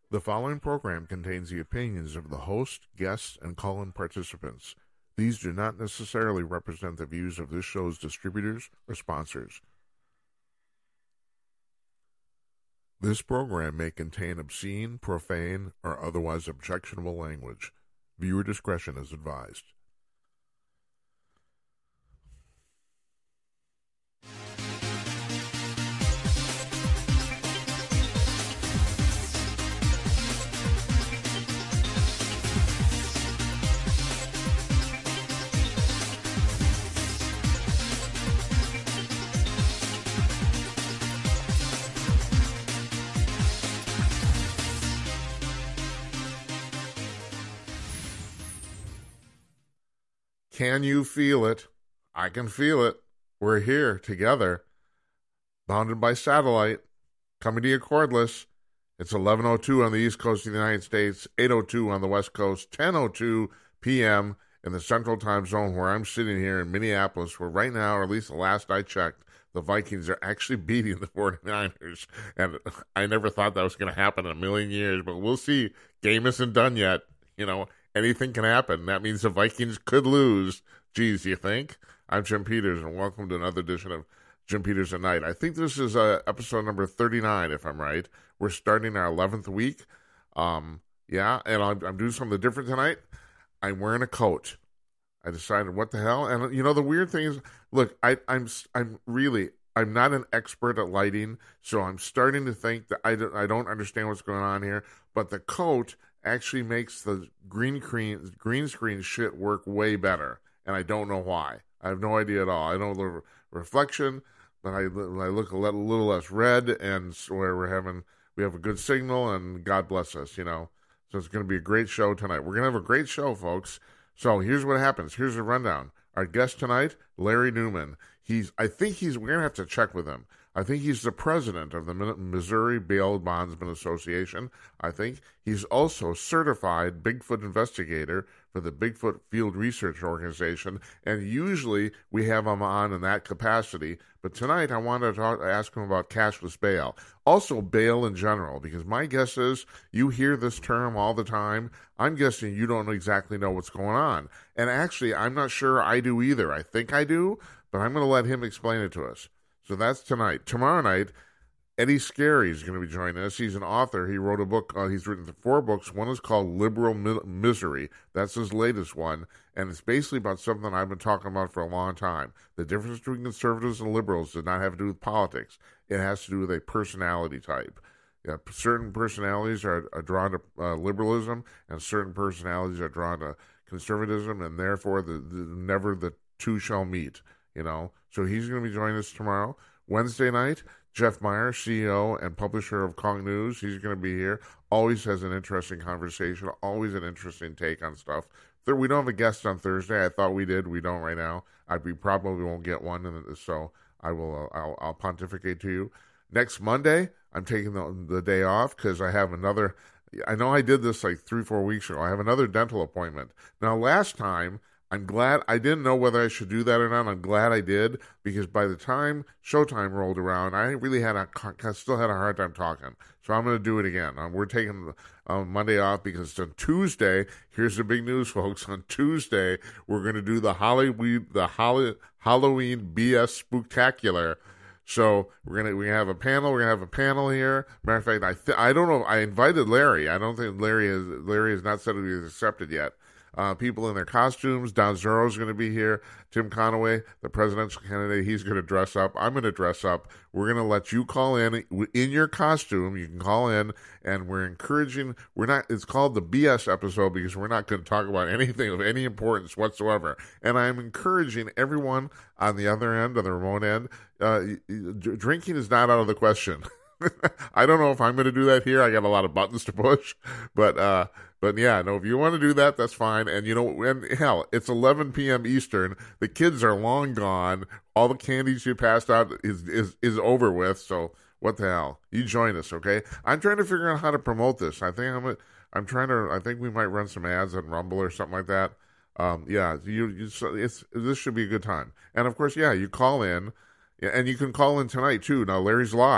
The following program contains the opinions of the host, guests, and call-in participants. These do not necessarily represent the views of this show's distributors or sponsors. This program may contain obscene, profane, or otherwise objectionable language. Viewer discretion is advised. Can you feel it? I can feel it. We're here together, bounded by satellite, coming to you cordless. It's 11:02 on the East Coast of the United States, 8:02 on the West Coast, 10:02 p.m. in the Central Time Zone, where I'm sitting here in Minneapolis, where right now, or at least the last I checked, the Vikings are actually beating the 49ers. And I never thought that was going to happen in a million years, but we'll see. Game isn't done yet. You know, anything can happen. That means the Vikings could lose. Geez, you think? I'm Jim Peters, and welcome to another edition of Jim Peters at Night. I think this is episode number 39, if I'm right. We're starting our 11th week. And I'm doing something different tonight. I'm wearing a coat. I decided, what the hell? And, you know, the weird thing is, look, I'm not an expert at lighting, so I'm starting to think that I don't understand what's going on here, but the coat actually makes the green screen shit work way better, and I don't know why. I have no idea at all. I know the reflection, but I look a little less red, and where we have a good signal, and God bless us, you know. So it's going to be a great show tonight. We're going to have a great show, folks. So here's what happens. Here's a rundown. Our guest tonight, Larry Newman. We're going to have to check with him. I think he's the president of the Missouri Bail Bondsman Association. I think he's also certified Bigfoot investigator for the Bigfoot Field Research Organization, and usually we have him on in that capacity. But tonight I wanted to ask him about cashless bail, also bail in general, because my guess is you hear this term all the time. I'm guessing you don't exactly know what's going on. And actually, I'm not sure I do either. I think I do, but I'm going to let him explain it to us. So that's tonight. Tomorrow night, Eddie Scarry is going to be joining us. He's an author. He wrote a book. He's written 4 books. One is called Liberal Misery. That's his latest one. And it's basically about something I've been talking about for a long time. The difference between conservatives and liberals does not have to do with politics. It has to do with a personality type. Certain personalities are drawn to liberalism, and certain personalities are drawn to conservatism, and therefore never the two shall meet. You know, so he's going to be joining us tomorrow. Wednesday night, Jeff Meyer, CEO and publisher of Kong News, he's going to be here. Always has an interesting conversation, always an interesting take on stuff. We don't have a guest on Thursday. I thought we did. We don't right now. We probably won't get one, so I'll pontificate to you. Next Monday, I'm taking the day off because I have another. I know I did this like 3-4 weeks ago. I have another dental appointment. Now, last time, I'm glad. I didn't know whether I should do that or not. I'm glad I did, because by the time Showtime rolled around, I really still had a hard time talking. So I'm going to do it again. We're taking Monday off because on Tuesday, here's the big news, folks. On Tuesday, we're going to do the Halloween BS Spooktacular. So we're gonna have a panel. We're gonna have a panel here. Matter of fact, I don't know. I invited Larry. I don't think Larry has not said he has accepted yet. People in their costumes. Don Zoro's going to be here. Tim Conaway, the presidential candidate, he's going to dress up. I'm going to dress up. We're going to let you call in your costume. You can call in, and we're encouraging. It's called the BS episode because we're not going to talk about anything of any importance whatsoever. And I'm encouraging everyone on the other end, on the remote end, drinking is not out of the question. I don't know if I'm going to do that here. I got a lot of buttons to push, but yeah, no, if you want to do that, that's fine. And, you know, and hell, it's 11 p.m. Eastern. The kids are long gone. All the candies you passed out is over with. So what the hell? You join us, okay? I'm trying to figure out how to promote this. I think I think we might run some ads on Rumble or something like that. This should be a good time. And of course, yeah, you call in, and you can call in tonight too. Now Larry's live.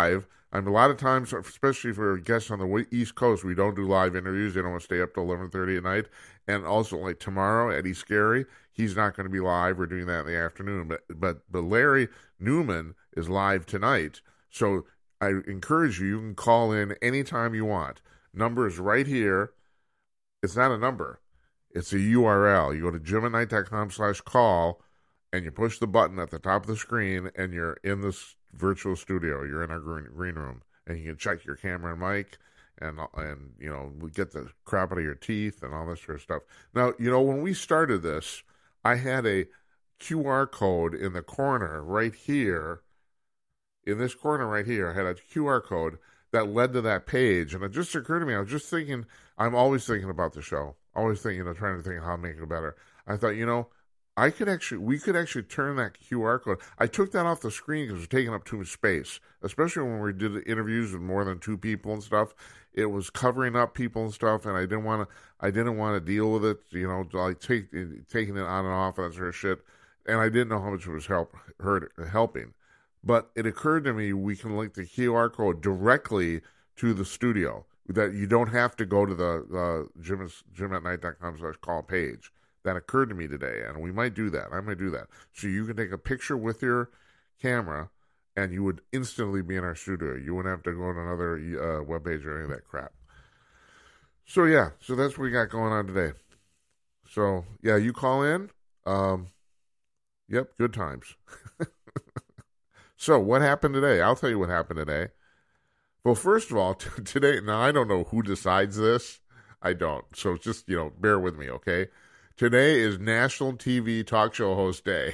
A lot of times, especially for guests on the East Coast, we don't do live interviews. They don't want to stay up till 11:30 at night. And also, like tomorrow, Eddie Scary, he's not going to be live. We're doing that in the afternoon. But Larry Newman is live tonight. So I encourage you, you can call in anytime you want. Number is right here. It's not a number. It's a URL. You go to jimatnight.com/call, and you push the button at the top of the screen, and you're in this virtual studio. You're in our green room, and you can check your camera and mic, and we get the crap out of your teeth and all this sort of stuff. Now, when we started this, I had a QR code in the corner right here. In this corner right here, I had a QR code that led to that page, and it just occurred to me. I was just thinking. I'm always thinking about the show. Always thinking, trying to think of how to make it better. I thought, we could actually turn that QR code. I took that off the screen because it was taking up too much space, especially when we did interviews with more than 2 people and stuff. It was covering up people and stuff, and I didn't want to deal with it, like taking it on and off and that sort of shit. And I didn't know how much it was helping. But it occurred to me we can link the QR code directly to the studio, that you don't have to go to the jimatnight.com/call page. That occurred to me today, and we might do that. I might do that. So you can take a picture with your camera, and you would instantly be in our studio. You wouldn't have to go to another webpage or any of that crap. So, yeah. So that's what we got going on today. So, yeah, you call in. Yep, good times. So, what happened today? I'll tell you what happened today. Well, first of all, today, now I don't know who decides this. I don't. So just, bear with me, okay? Today is National TV Talk Show Host Day.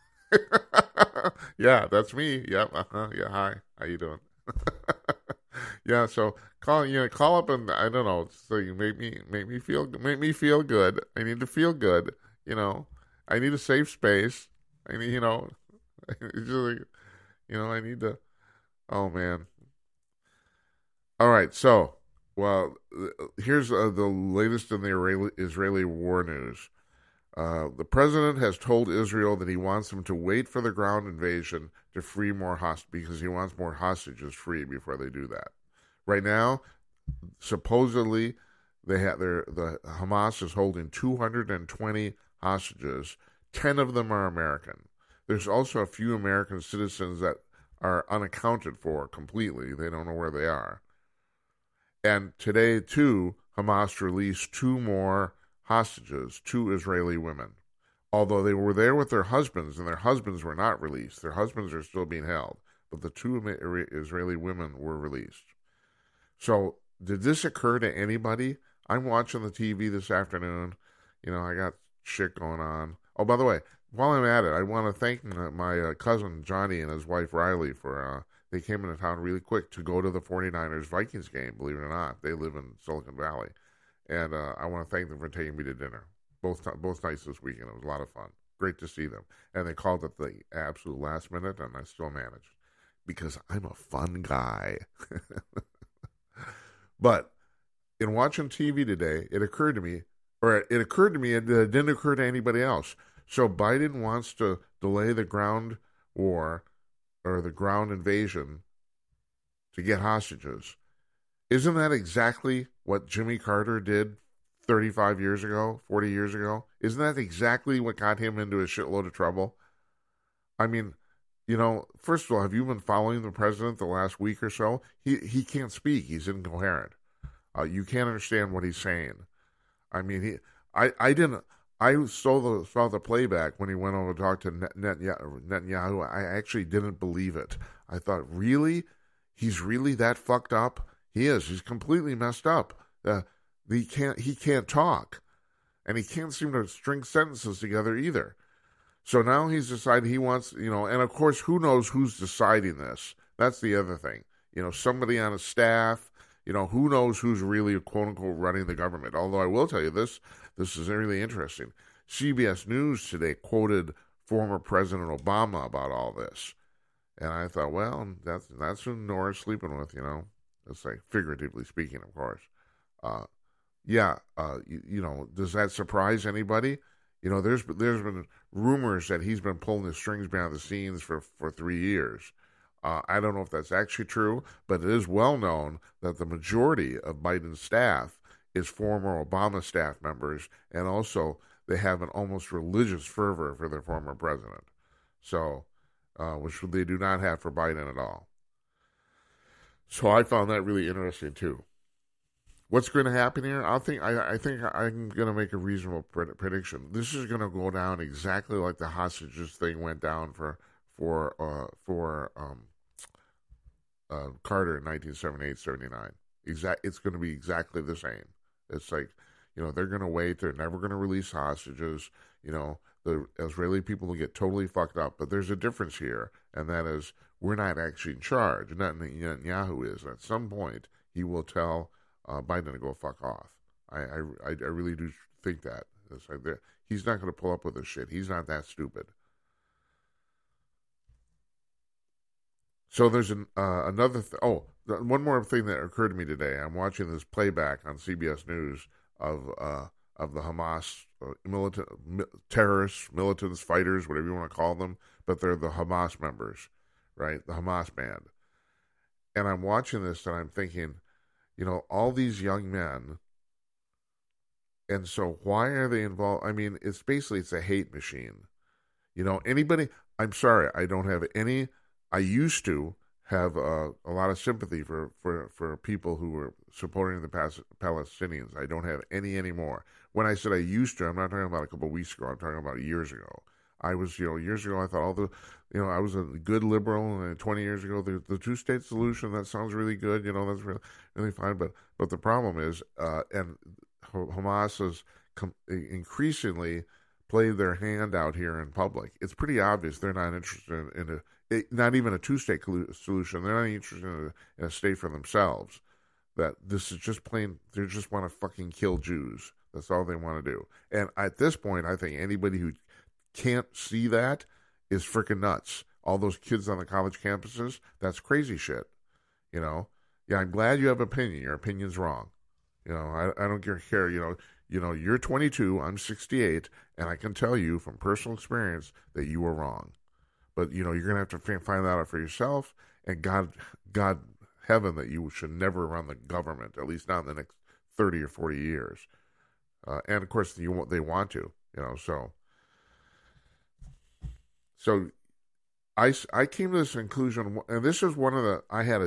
Yeah, that's me. Yep. Yeah. Hi. How you doing? Yeah. So call up and I don't know. So you make me feel good. I need to feel good. I need a safe space. I need, it's just like, I need to. Oh man. All right. So, here's the latest in the Israeli war news. The president has told Israel that he wants them to wait for the ground invasion to free more because he wants more hostages free before they do that. Right now, supposedly, the Hamas is holding 220 hostages. 10 of them are American. There's also a few American citizens that are unaccounted for completely. They don't know where they are. And today, too, Hamas released 2 more hostages, 2 Israeli women, although they were there with their husbands, and their husbands were not released. Their husbands are still being held, but the 2 Israeli women were released. So, did this occur to anybody? I'm watching the TV this afternoon. I got shit going on. Oh, by the way, while I'm at it, I want to thank my cousin Johnny and his wife Riley for they came into town really quick to go to the 49ers-Vikings game, believe it or not. They live in Silicon Valley. And I want to thank them for taking me to dinner. Both nights this weekend. It was a lot of fun. Great to see them. And they called at the absolute last minute, and I still managed. Because I'm a fun guy. But in watching TV today, it occurred to me, and it didn't occur to anybody else. So Biden wants to delay the ground war or the ground invasion to get hostages. Isn't that exactly what Jimmy Carter did 35 years ago, 40 years ago? Isn't that exactly what got him into a shitload of trouble? I mean, first of all, have you been following the president the last week or so? He can't speak. He's incoherent. You can't understand what he's saying. I mean, I saw the playback when he went over to talk to Netanyahu. I actually didn't believe it. I thought, really? He's really that fucked up? He is. He's completely messed up. He can't talk. And he can't seem to string sentences together either. So now he's decided he wants, and of course, who knows who's deciding this? That's the other thing. Somebody on his staff, who knows who's really, quote unquote, running the government. Although I will tell you this is really interesting. CBS News today quoted former President Obama about all this. And I thought, well, that's who Nora's sleeping with, It's like figuratively speaking, of course. Does that surprise anybody? There's been rumors that he's been pulling the strings behind the scenes for 3 years. I don't know if that's actually true, but it is well known that the majority of Biden's staff is former Obama staff members, and also they have an almost religious fervor for their former president. So, which they do not have for Biden at all. So I found that really interesting too. What's going to happen here? I think I'm going to make a reasonable prediction. This is going to go down exactly like the hostages thing went down for Carter in 1978-79. It's going to be exactly the same. It's like, they're going to wait. They're never going to release hostages. The Israeli people will get totally fucked up. But there's a difference here, and that is we're not actually in charge. Netanyahu is. At some point, he will tell Biden to go fuck off. I really do think that. It's like he's not going to pull up with this shit. He's not that stupid. So there's another. One more thing that occurred to me today. I'm watching this playback on CBS News of the Hamas terrorists, militants, fighters, whatever you want to call them, but they're the Hamas members, right? The Hamas band. And I'm watching this and I'm thinking, all these young men, and so why are they involved? I mean, it's a hate machine. Anybody, I'm sorry, I don't have any, I used to have a lot of sympathy for people who were supporting the Palestinians. I don't have any anymore. When I said I used to, I'm not talking about a couple of weeks ago. I'm talking about years ago. I was, years ago, I thought I was a good liberal, and 20 years ago, the two-state solution, that sounds really good, that's really, really fine. But the problem is, and Hamas has increasingly played their hand out here in public. It's pretty obvious they're not interested in not even a two-state solution. They're not interested in a state for themselves. That this is just plain, they just want to fucking kill Jews. That's all they want to do. And at this point, I think anybody who can't see that is freaking nuts. All those kids on the college campuses, that's crazy shit. Yeah, I'm glad you have an opinion. Your opinion's wrong. I don't care. You're 22, I'm 68, and I can tell you from personal experience that you were wrong. But, you're going to have to find that out for yourself, and God heaven that you should never run the government, at least not in the next 30 or 40 years. And, of course, they want to, So I came to this conclusion, and this is one of the, I had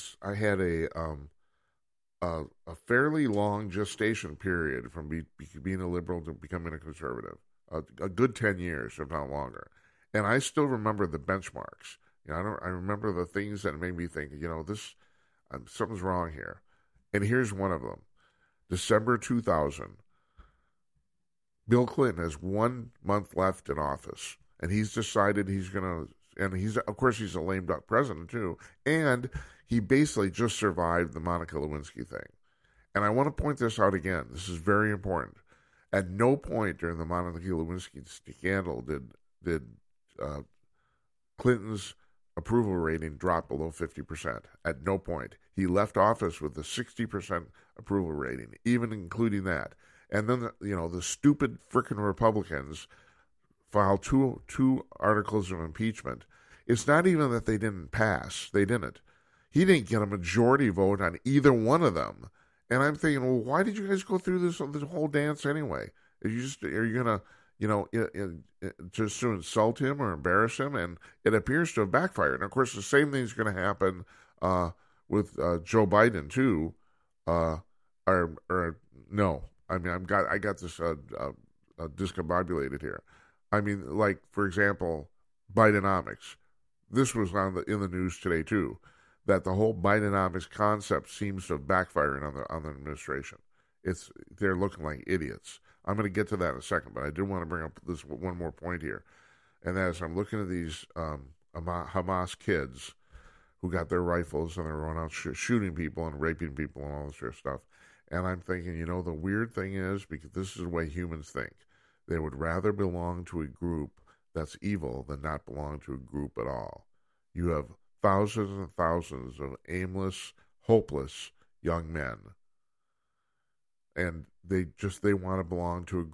a fairly long gestation period from being a liberal to becoming a conservative, a good 10 years, if not longer. And I still remember the benchmarks. I remember the things that made me think, something's wrong here. And here's one of them. December 2000. Bill Clinton has 1 month left in office, and he's decided he's going to, and he's a lame duck president too, and he basically just survived the Monica Lewinsky thing. And I want to point this out again. This is very important. At no point during the Monica Lewinsky scandal did Clinton's approval rating drop below 50%. At no point. He left office with a 60% approval rating, even including that. And then, the stupid frickin' Republicans filed two articles of impeachment. It's not even that they didn't pass. They didn't. He didn't get a majority vote on either one of them. And I'm thinking, well, why did you guys go through this whole dance anyway? Are you going to, just to insult him or embarrass him? And it appears to have backfired. And, of course, the same thing's going to happen with Joe Biden, too. Or no. I mean, I got this discombobulated here. I mean, like, for example, Bidenomics. This was in the news today, too, that the whole Bidenomics concept seems to have backfired on the administration. They're looking like idiots. I'm going to get to that in a second, but I did want to bring up this one more point here, and that is I'm looking at these Hamas kids who got their rifles and they're running out shooting people and raping people and all this sort of stuff. And I'm thinking, the weird thing is, because this is the way humans think, they would rather belong to a group that's evil than not belong to a group at all. You have thousands and thousands of aimless, hopeless young men. And they want to belong to a group.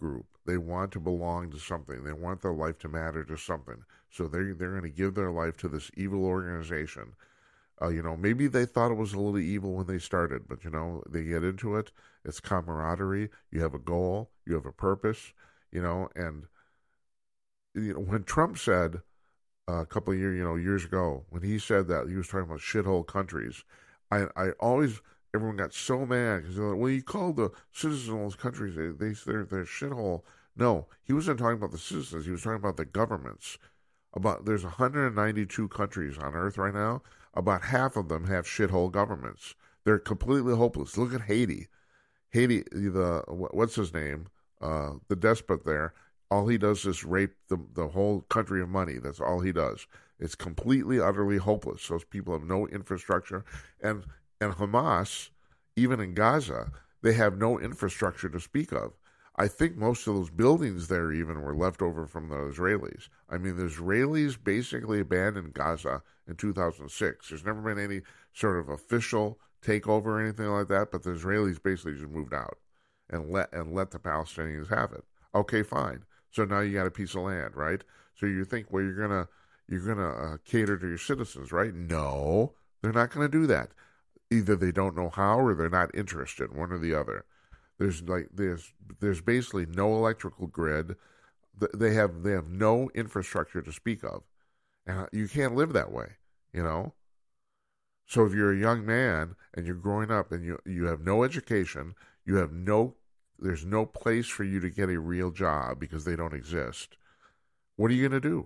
They want to belong to something. They want their life to matter to something. So they're going to give their life to this evil organization. Maybe they thought it was a little evil when they started, but they get into it. It's camaraderie. You have a goal. You have a purpose. And when Trump said a couple of years ago, when he said that he was talking about shithole countries, everyone got so mad because they're like, well, you called the citizens of those countries they're shithole. No, he wasn't talking about the citizens. He was talking about the governments. There's 192 countries on Earth right now. About half of them have shithole governments. They're completely hopeless. Look at Haiti. Haiti, what's his name? The despot there. All he does is rape the whole country of money. That's all he does. It's completely, utterly hopeless. Those people have no infrastructure. And Hamas, even in Gaza, they have no infrastructure to speak of. I think most of those buildings there even were left over from the Israelis. I mean, the Israelis basically abandoned Gaza in 2006. There's never been any sort of official takeover or anything like that, but the Israelis basically just moved out and let the Palestinians have it. Okay, fine. So now you got a piece of land, right? So you think, well, you're gonna cater to your citizens, right? No, they're not going to do that. Either they don't know how or they're not interested, one or the other. There's basically no electrical grid. They have no infrastructure to speak of, and you can't live that way, So if you're a young man and you're growing up and you have no education, there's no place for you to get a real job because they don't exist. What are you going to do?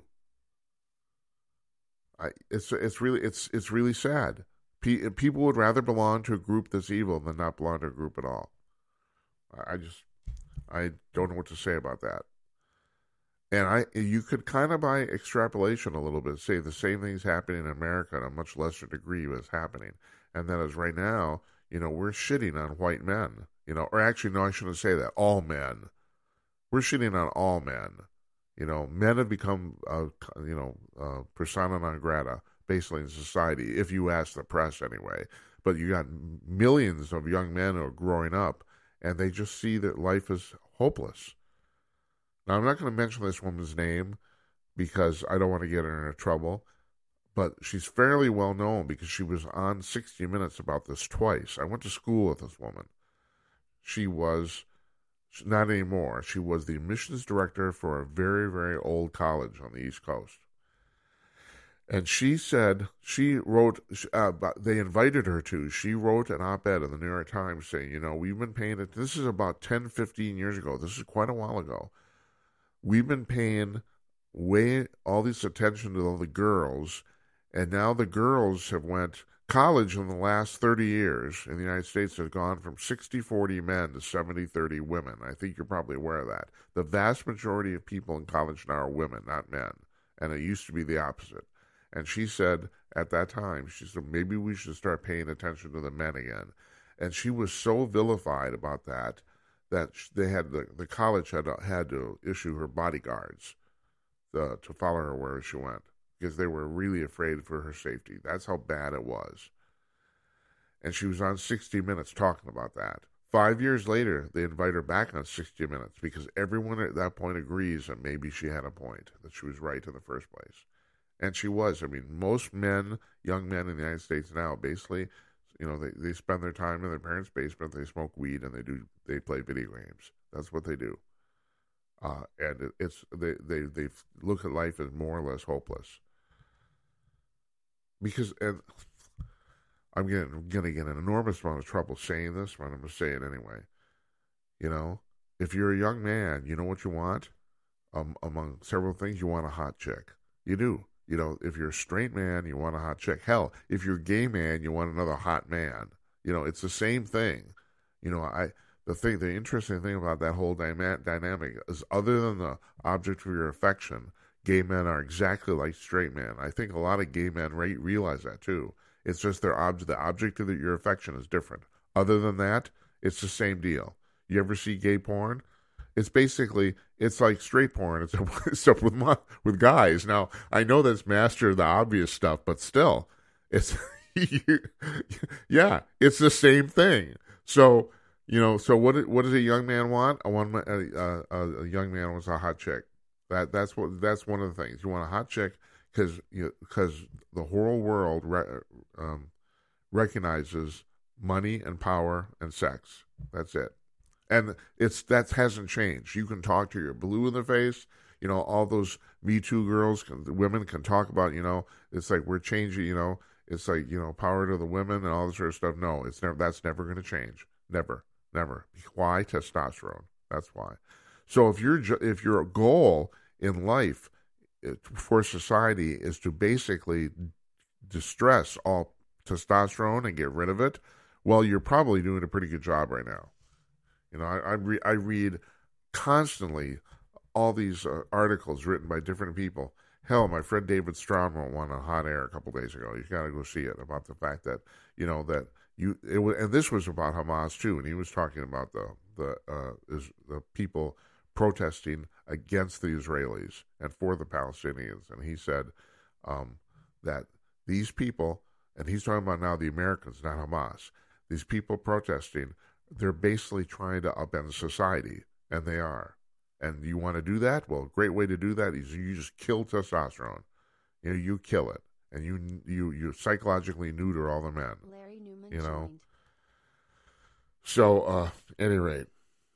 It's really sad. People would rather belong to a group that's evil than not belong to a group at all. I don't know what to say about that. And you could kind of, by extrapolation a little bit, say the same thing's happening in America on a much lesser degree was happening. And that is right now, we're shitting on white men, or actually, no, I shouldn't say that. All men. We're shitting on all men. Men have become, persona non grata, basically in society, if you ask the press anyway. But you got millions of young men who are growing up, and they just see that life is hopeless. Now, I'm not going to mention this woman's name because I don't want to get her into trouble, but she's fairly well known because she was on 60 Minutes about this twice. I went to school with this woman. She was, not anymore, she was the admissions director for a very, very old college on the East Coast. And she said, they invited her to, she wrote an op-ed in the New York Times saying, we've been paying it, this is about 10, 15 years ago, this is quite a while ago, we've been paying all this attention to all the girls, and now the girls have went, college in the last 30 years in the United States has gone from 60-40 men to 70-30 women. I think you're probably aware of that. The vast majority of people in college now are women, not men, and it used to be the opposite. And she said at that time, she said, maybe we should start paying attention to the men again. And she was so vilified about that they had the college had to issue her bodyguards to follow her wherever she went because they were really afraid for her safety. That's how bad it was. And she was on 60 Minutes talking about that. 5 years later, they invite her back on 60 Minutes because everyone at that point agrees that maybe she had a point, that she was right in the first place. And she was. I mean, most men, young men in the United States now, basically, they spend their time in their parents' basement, they smoke weed, and they play video games. That's what they do. And they look at life as more or less hopeless. Because, and I'm going to get an enormous amount of trouble saying this, but I'm going to say it anyway. If you're a young man, you know what you want? Among several things, you want a hot chick. You do. If you're a straight man, you want a hot chick. Hell, if you're a gay man, you want another hot man. It's the same thing. The interesting thing about that whole dynamic is, other than the object of your affection, gay men are exactly like straight men. I think a lot of gay men realize that too. It's just the object of your affection is different. Other than that, it's the same deal. You ever see gay porn? It's like straight porn, except with guys. Now, I know that's master of the obvious stuff, but still, it's, yeah, it's the same thing. So So what does a young man want? A young man wants a hot chick. That's one of the things. You want a hot chick because the whole world recognizes money and power and sex. That's it. And that hasn't changed. You can talk to your blue in the face. All those Me Too women can talk about. It's like we're changing. It's like power to the women and all this sort of stuff. No, that's never going to change. Never, never. Why? Testosterone. That's why. So if your goal in life for society is to basically distress all testosterone and get rid of it, well, you're probably doing a pretty good job right now. I read constantly all these articles written by different people. Hell, my friend David Strom wrote one on Hot Air a couple days ago. You got to go see it, about the fact that and this was about Hamas too, and he was talking about the people protesting against the Israelis and for the Palestinians, and he said that these people, and he's talking about now the Americans, not Hamas, these people protesting, they're basically trying to upend society, and they are. And you want to do that? Well, a great way to do that is you just kill testosterone. You kill it, and you psychologically neuter all the men. Larry Newman joined. So, at any rate.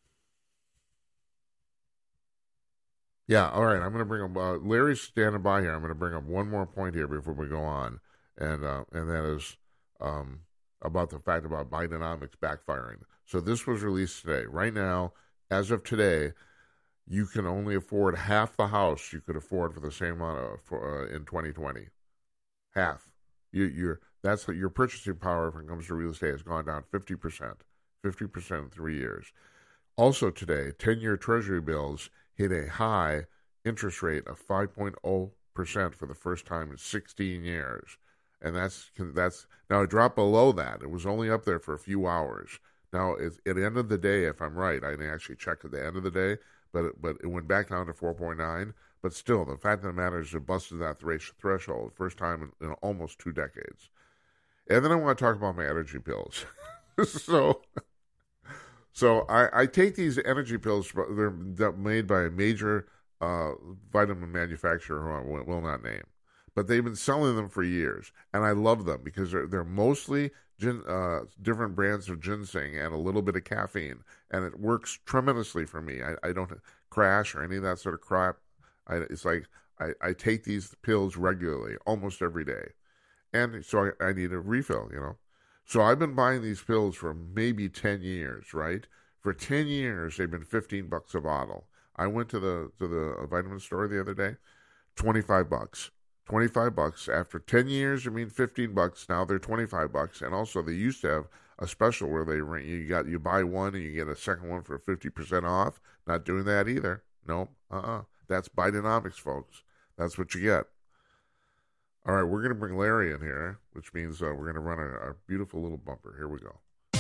Yeah, all right, I'm going to bring up, Larry's standing by here. I'm going to bring up one more point here before we go on, and that is about the fact about Bidenomics backfiring. So this was released today. Right now, as of today, you can only afford half the house you could afford for the same amount in 2020. Half. Your purchasing power when it comes to real estate has gone down 50%. 50% in 3 years. Also today, 10-year Treasury bills hit a high interest rate of 5.0% for the first time in 16 years. And that's now it dropped below that. It was only up there for a few hours. Now, at the end of the day, if I'm right, I didn't actually check at the end of the day, but it went back down to 4.9. But still, the fact of the matter is it busted that threshold, first time in almost 2 decades. And then I want to talk about my energy pills. So I take these energy pills. They're made by a major vitamin manufacturer who I will not name. But they've been selling them for years, and I love them because they're mostly different brands of ginseng and a little bit of caffeine, and it works tremendously for me. I don't crash or any of that sort of crap. It's like I take these pills regularly, almost every day, and so I need a refill, So I've been buying these pills for maybe 10 years, right? For 10 years, they've been $15 a bottle. I went to the vitamin store the other day, $25. $25. After 10 years, $15. Now they're $25. And also they used to have a special where you buy one and you get a second one for 50% off. Not doing that either. No, That's Bidenomics, folks. That's what you get. All right, we're going to bring Larry in here, which means we're going to run a beautiful little bumper. Here we go.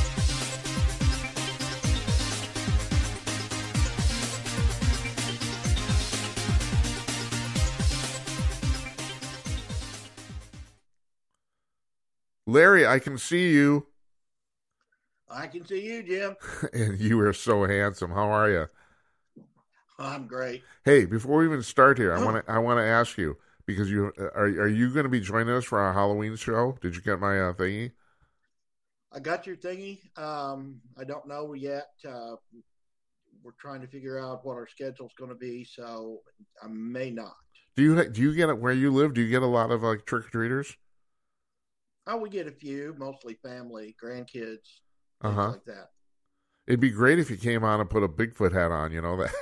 Larry, I can see you. I can see you, Jim. And you are so handsome. How are you? I'm great. Hey, before we even start here, I want to ask you, because are you going to be joining us for our Halloween show? Did you get my thingy? I got your thingy. I don't know yet. We're trying to figure out what our schedule's going to be, so I may not. Do you get it where you live? Do you get a lot of trick or treaters? Oh, we get a few, mostly family, grandkids, things like that. It'd be great if you came on and put a Bigfoot hat on, that.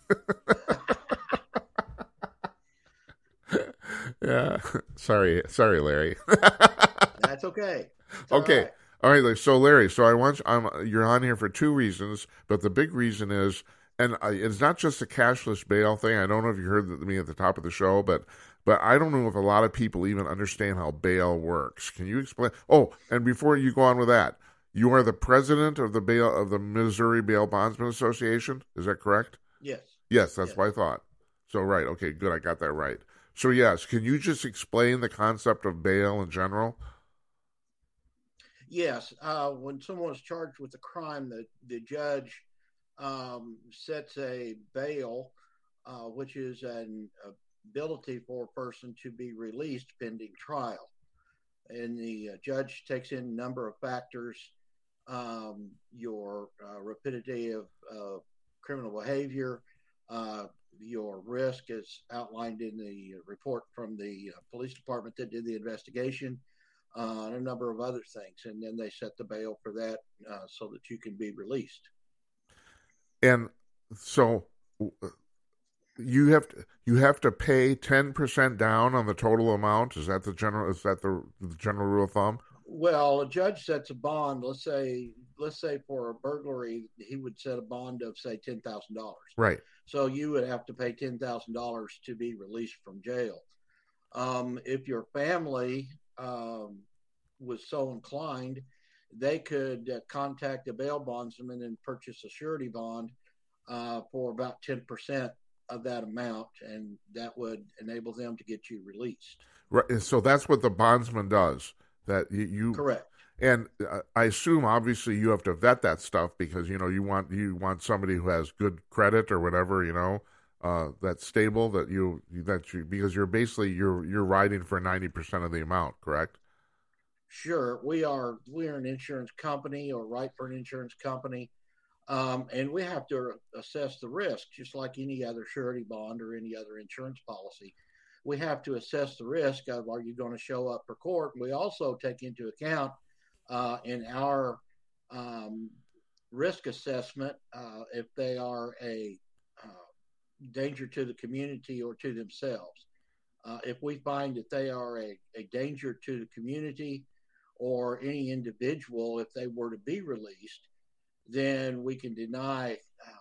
Yeah. Sorry, Larry. That's okay. It's okay. All right. So Larry, you're on here for 2 reasons, but the big reason is, and it's not just a cashless bail thing. I don't know if you heard me at the top of the show, but I don't know if a lot of people even understand how bail works. Can you explain? Oh, and before you go on with that, you are the president of the Missouri Bail Bondsman Association. Is that correct? Yes. Yes, that's what I thought. So, right. Okay, good. I got that right. So, yes, can you just explain the concept of bail in general? Yes, when someone is charged with a crime, the judge sets a bail, which is an ability for a person to be released pending trial. And the judge takes in a number of factors, your rapidity of criminal behavior, your risk is outlined in the report from the police department that did the investigation, and a number of other things. And then they set the bail for that so that you can be released. And so you have to pay 10% down on the total amount. Is that the general rule of thumb? Well, a judge sets a bond. Let's say for a burglary, he would set a bond of say $10,000. Right. So you would have to pay $10,000 to be released from jail. If your family was so inclined, they could contact a bail bondsman and purchase a surety bond for about 10% of that amount, and that would enable them to get you released. Right. And so that's what the bondsman does. That you Correct. and I assume obviously you have to vet that stuff because you want somebody who has good credit or whatever, that's stable, that you because you're riding for 90% of the amount, correct? Sure, we are an insurance company or write for an insurance company, and we have to assess the risk just like any other surety bond or any other insurance policy. We have to assess the risk of are you going to show up for court. We also take into account in our um, risk assessment if they are a danger to the community or to themselves. If we find that they are a danger to the community or any individual, if they were to be released, then we can deny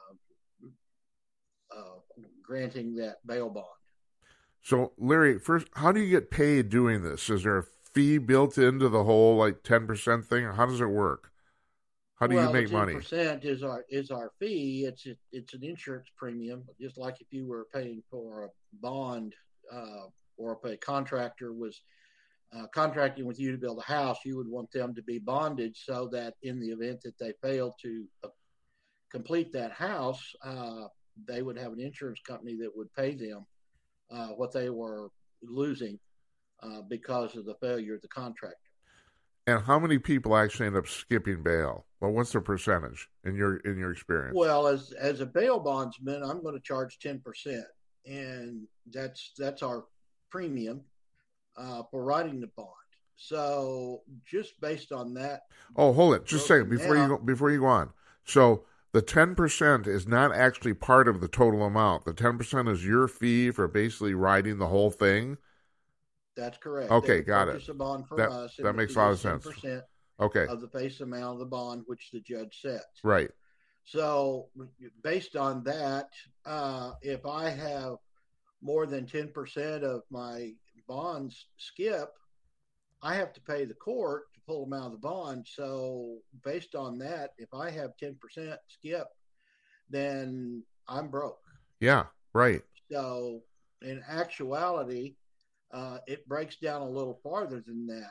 granting that bail bond. So Larry, first, how do you get paid doing this? Is there a fee built into the whole like 10% thing, or how does it work? How do you Well, the make ten money? percent is our fee. It's an insurance premium, just like if you were paying for a bond, or if a contractor was contracting with you to build a house, you would want them to be bonded so that in the event that they fail to complete that house, they would have an insurance company that would pay them what they were losing because of the failure of the contractor. And how many people actually end up skipping bail? Well, what's the percentage in your experience? Well, as a bail bondsman, I'm going to charge 10%, and that's our premium for writing the bond. So just based on that Oh, hold it. Just a second broken down, before you go on. So the 10% is not actually part of the total amount. The 10% is your fee for basically writing the whole thing. that's correct. They Okay, would got it. purchase a bond from That us, and that the makes a fee lot is of ten sense. percent Okay, of the face amount of the bond which the judge sets. right. So based on that, if I have more than 10% of my bonds skip, I have to pay the court to pull them out of the bond. So based on that, if I have 10% skip, then I'm broke. Yeah, right. So in actuality, it breaks down a little farther than that.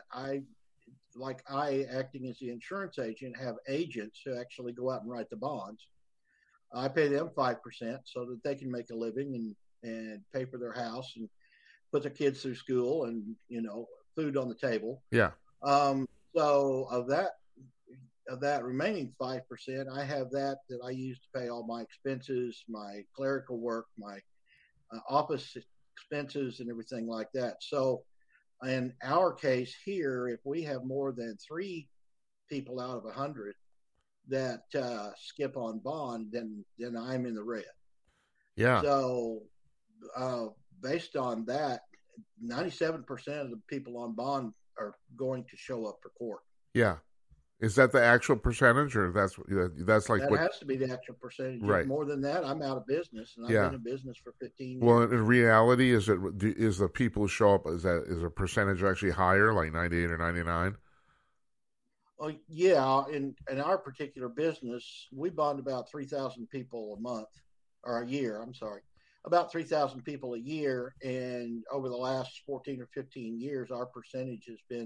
I acting as the insurance agent, have agents who actually go out and write the bonds. I pay them 5% so that they can make a living and pay for their house and put their kids through school and food on the table. Yeah. So of that remaining 5%, I have that I use to pay all my expenses, my clerical work, my office expenses, and everything like that. So in our case here, if we have more than three people out of 100 that skip on bond, then I'm in the red. Yeah. So uh, based on that, 97% of the people on bond are going to show up for court. Yeah. Is that the actual percentage, or that's like That what? has to be the actual percentage. If Right. more than that, I'm out of business, and I've Yeah. been in business for 15 Well, years. in reality, is the people who show up, is a percentage actually higher, like 98 or 99? Oh, yeah, in our particular business, we bond about 3,000 people a month or a year. I'm sorry, about 3,000 people a year. And over the last 14 or 15 years, our percentage has been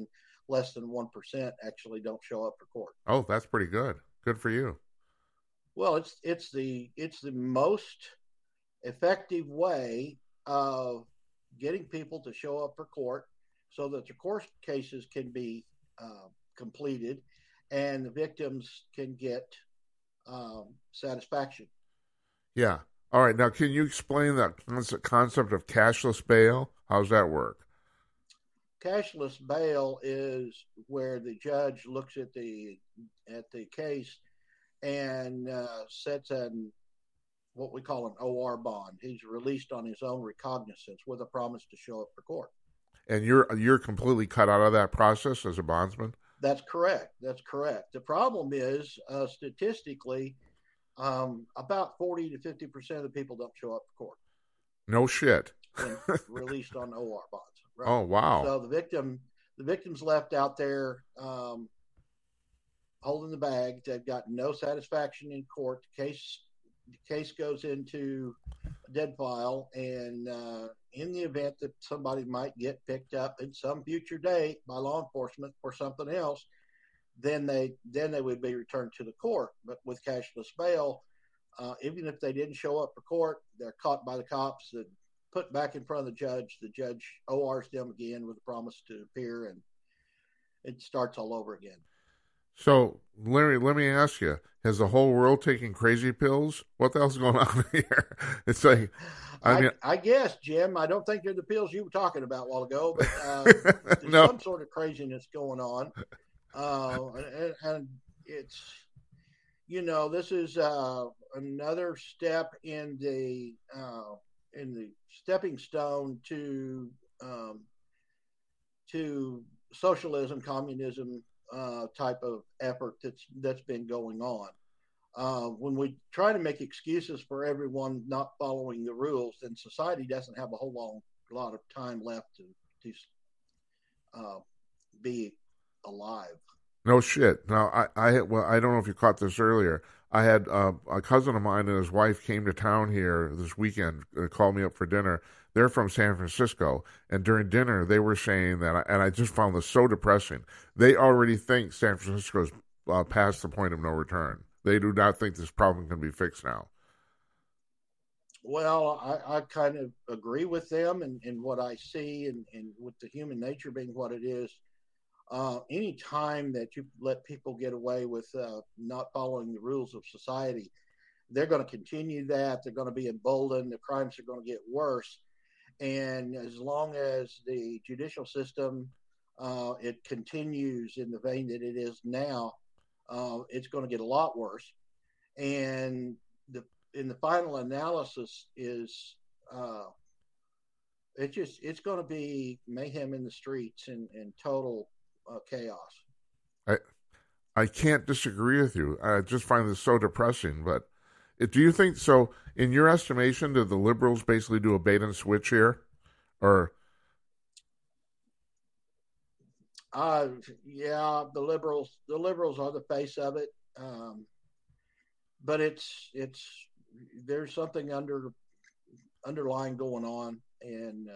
less than 1% actually don't show up for court. Oh, that's pretty good. Good for you. Well, it's the most effective way of getting people to show up for court so that the court cases can be completed and the victims can get satisfaction. Yeah. All right. Now, can you explain that concept of cashless bail? How's that work? Cashless bail is where the judge looks at the case and sets what we call an OR bond. He's released on his own recognizance with a promise to show up for court. And you're completely cut out of that process as a bondsman? That's correct. That's correct. The problem is, statistically, about 40 to 50% of the people don't show up for court. No shit. When released on OR bonds. Right? Oh, wow. So the victim's left out there holding the bag. They've got no satisfaction in court. The case goes into a dead file, and in the event that somebody might get picked up in some future date by law enforcement for something else, then they would be returned to the court. But with cashless bail, even if they didn't show up for court, they're caught by the cops and put back in front of the judge. The judge ORs them again with a promise to appear, and it starts all over again. So, Larry, let me ask you, has the whole world taken crazy pills? What the hell's going on here? It's like, I guess, Jim, I don't think they're the pills you were talking about a while ago, but there's no. some sort of craziness going on. And it's, this is another step in the stepping stone to socialism, communism type of effort that's been going on. When we try to make excuses for everyone not following the rules, then society doesn't have a whole lot of time left to be alive. No shit. Now, I don't know if you caught this earlier. I had a cousin of mine and his wife came to town here this weekend, called me up for dinner. They're from San Francisco, and during dinner they were saying that, and I just found this so depressing. They already think San Francisco's past the point of no return. They do not think this problem can be fixed now. Well, I kind of agree with them and what I see, and with the human nature being what it is. Any time that you let people get away with not following the rules of society, they're going to continue that. They're going to be emboldened. The crimes are going to get worse. And as long as the judicial system, it continues in the vein that it is now, it's going to get a lot worse. And in the final analysis is it's going to be mayhem in the streets and total chaos. I can't disagree with you. I just find this so depressing. But do you think so? In your estimation, did the liberals basically do a bait and switch here, or? Yeah, the liberals are the face of it. But it's there's something underlying going on, and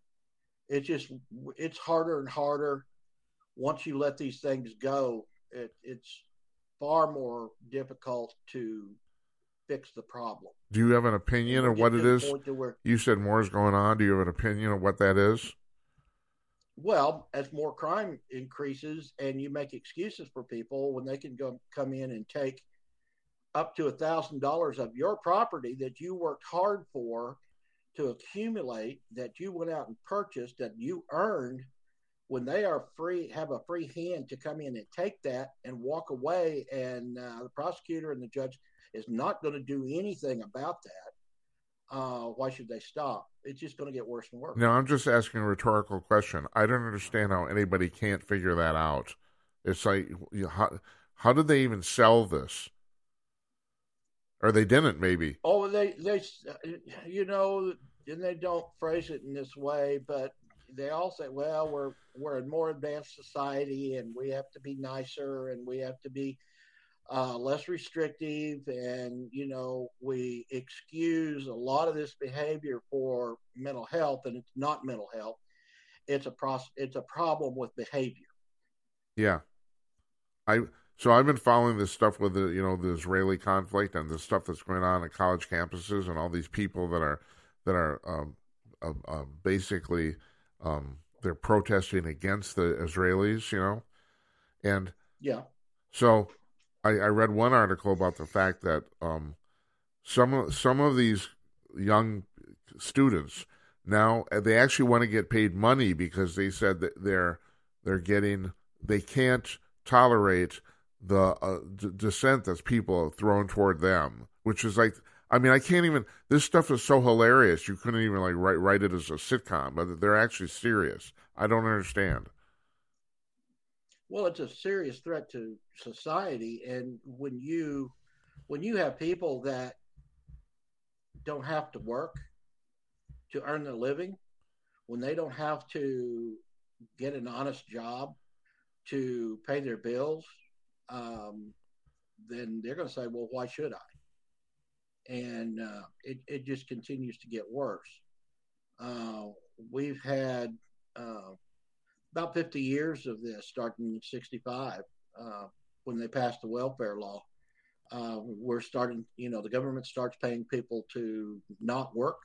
it's harder and harder. Once you let these things go, it's far more difficult to fix the problem. Do you have an opinion of what it is? You said more is going on. Do you have an opinion of what that is? Well, as more crime increases and you make excuses for people when they can come in and take up to $1,000 of your property that you worked hard for to accumulate, that you went out and purchased, that you earned, when they are free, have a free hand to come in and take that and walk away, and the prosecutor and the judge is not going to do anything about that, why should they stop? It's just going to get worse and worse. No, I'm just asking a rhetorical question. I don't understand how anybody can't figure that out. It's like, how did they even sell this? Or they didn't, maybe. Oh, they and they don't phrase it in this way, but they all say, well, we're a more advanced society and we have to be nicer and we have to be less restrictive, and we excuse a lot of this behavior for mental health, and it's not mental health. It's a problem with behavior, Yeah. I so I've been following this stuff with the Israeli conflict and the stuff that's going on at college campuses and all these people that are basically they're protesting against the Israelis. And Yeah, so I read one article about the fact that some of these young students now they actually want to get paid money because they said that they can't tolerate the dissent that people have thrown toward them, which is like, I mean, I can't even. This stuff is so hilarious. You couldn't even like write it as a sitcom, but they're actually serious. I don't understand. well, it's a serious threat to society, and when you have people that don't have to work to earn their living, when they don't have to get an honest job to pay their bills, um, then they're going to say, well, why should I? And it just continues to get worse. Uh, we've had uh, about 50 years of this, starting in 65, uh, when they passed the welfare law. We're starting, the government starts paying people to not work,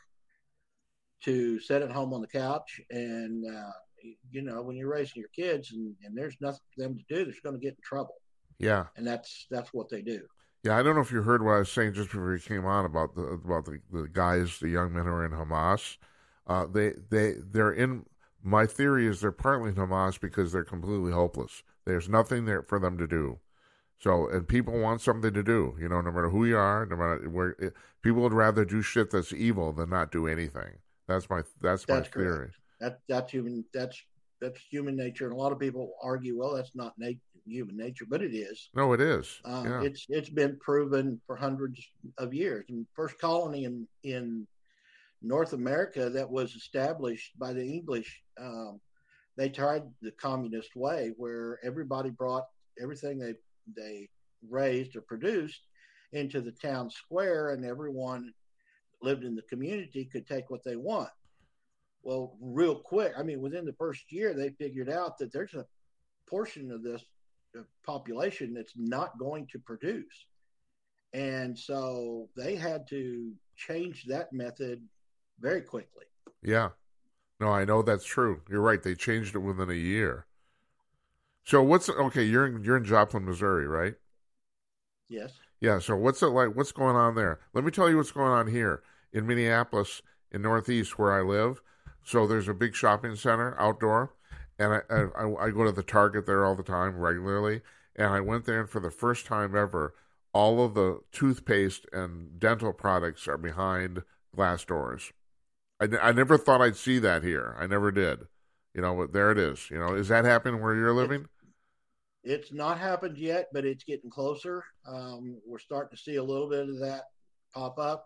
to sit at home on the couch. And, when you're raising your kids and there's nothing for them to do, they're going to get in trouble. Yeah, And that's what they do. yeah. I don't know if you heard what I was saying just before you came on about the guys, the young men who are in Hamas. They're in. My theory is they're partly in Hamas because they're completely hopeless. There's nothing there for them to do. So, and people want something to do, no matter who you are, no matter where. People would rather do shit that's evil than not do anything. That's my That's theory. correct. That's human. That's human nature. And a lot of people argue, well, that's not human nature, but it is. No, it is. Yeah. It's been proven for hundreds of years. And first colony in North America that was established by the English, they tried the communist way, where everybody brought everything they raised or produced into the town square, and everyone lived in the community could take what they want. Well, real quick, I mean, within the first year, they figured out that there's a portion of this population that's not going to produce. And so they had to change that method very quickly. Yeah. No, I know that's true. You're right. They changed it within a year. So okay? You're in Joplin, Missouri, right? Yes. Yeah. So what's it like? What's going on there? Let me tell you what's going on here in Minneapolis, in Northeast, where I live. So there's a big shopping center outdoor, and I go to the Target there all the time regularly. And I went there, and for the first time ever, all of the toothpaste and dental products are behind glass doors. I never thought I'd see that here. I never did. But there it is. Is that happening where you're living? It's not happened yet, but it's getting closer. We're starting to see a little bit of that pop up.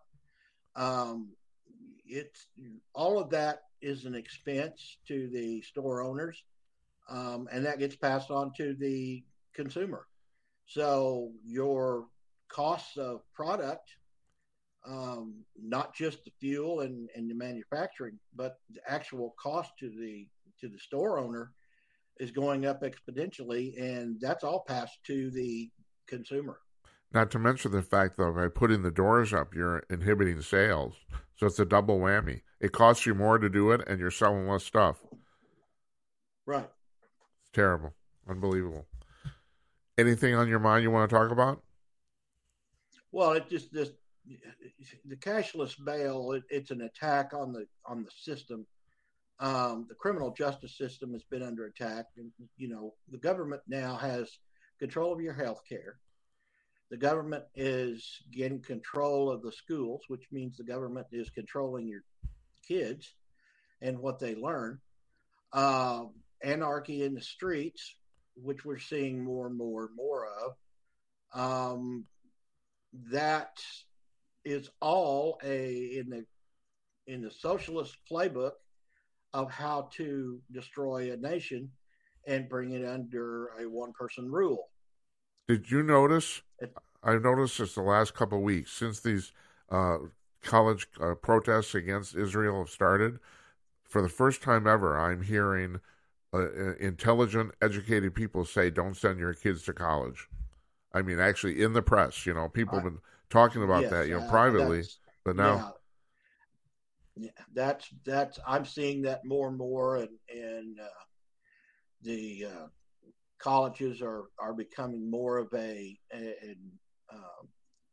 It's all of that is an expense to the store owners, and that gets passed on to the consumer. So your costs of product, not just the fuel and the manufacturing, but the actual cost to the store owner is going up exponentially, and that's all passed to the consumer. Not to mention the fact, though, by putting the doors up, you're inhibiting sales. So it's a double whammy. It costs you more to do it, and you're selling less stuff. Right. It's terrible. Unbelievable. Anything on your mind you want to talk about? Well, it just this the cashless bail. It's an attack on the system. The criminal justice system has been under attack, and the government now has control of your health care. The government is getting control of the schools, which means the government is controlling your kids and what they learn. Anarchy in the streets, which we're seeing more and more and more of. That is all in the socialist playbook of how to destroy a nation and bring it under a one-person rule. Did you notice? I've noticed this the last couple of weeks since these college protests against Israel have started. For the first time ever, I'm hearing intelligent, educated people say don't send your kids to college. I mean, actually, in the press, people have been talking about that, Yes, privately, that's but now, yeah, yeah, that's I'm seeing that more and more, and the colleges are becoming more of an um,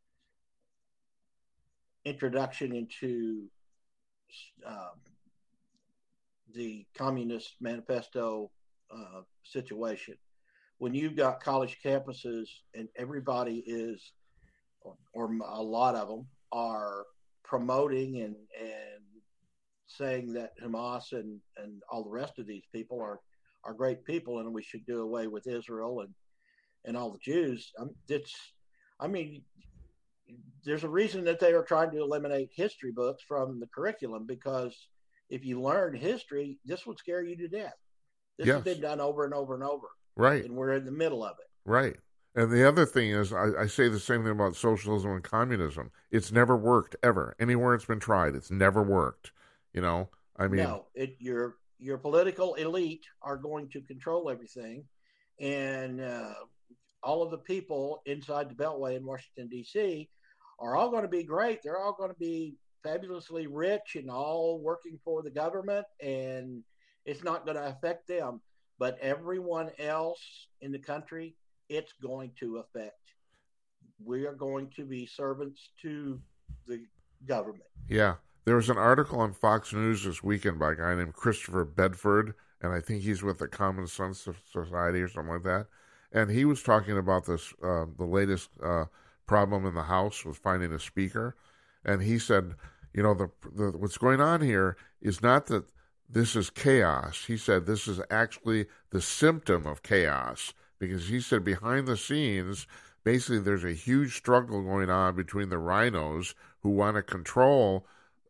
introduction into um, the Communist Manifesto situation. When you've got college campuses and everybody is, or a lot of them are promoting and saying that Hamas and all the rest of these people are great people and we should do away with Israel and all the Jews. I mean, there's a reason that they are trying to eliminate history books from the curriculum because if you learn history, this would scare you to death. This has yes, been done over and over and over, right, and we're in the middle of it. right. And the other thing is, I say the same thing about socialism and communism. It's never worked ever. Anywhere it's been tried, it's never worked. I mean, No, your political elite are going to control everything, and all of the people inside the Beltway in Washington D.C. are all going to be great. They're all going to be fabulously rich and all working for the government, and it's not going to affect them. But everyone else in the country, it's going to affect. We are going to be servants to the government. yeah. There was an article on Fox News this weekend by a guy named Christopher Bedford, and I think he's with the Common Sense Society or something like that. And he was talking about this, the latest problem in the House was finding a speaker. And he said, what's going on here is not that this is chaos. He said this is actually the symptom of chaos because he said behind the scenes, basically there's a huge struggle going on between the rhinos who want to control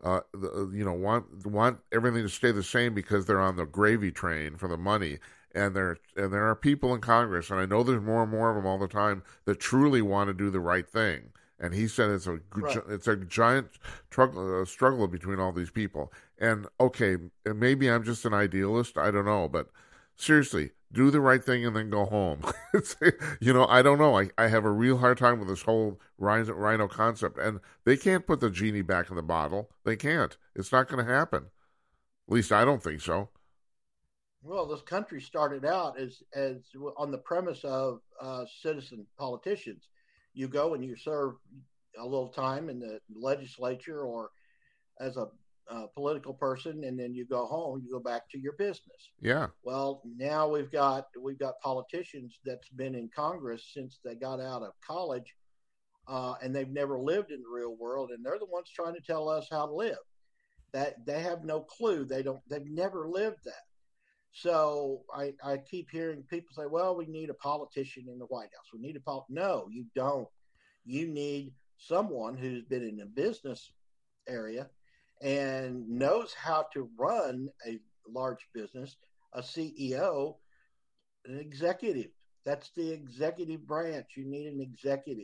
want everything to stay the same because they're on the gravy train for the money, and there are people in Congress, and I know there's more and more of them all the time that truly want to do the right thing. And he said it's a giant struggle between all these people. And okay, maybe I'm just an idealist. I don't know, but seriously, do the right thing and then go home. I don't know. I have a real hard time with this whole rhino concept. And they can't put the genie back in the bottle. They can't. It's not going to happen. At least I don't think so. Well, this country started out as on the premise of citizen politicians. You go and you serve a little time in the legislature or as a political person, and then you go home. You go back to your business. Yeah. Well, now we've got politicians that's been in Congress since they got out of college, and they've never lived in the real world, and they're the ones trying to tell us how to live. That they have no clue. They've never lived that. So I keep hearing people say, well, we need a politician in the White House. We need No, you don't. You need someone who's been in the business area and knows how to run a large business, a CEO, an executive. That's the executive branch. You need an executive.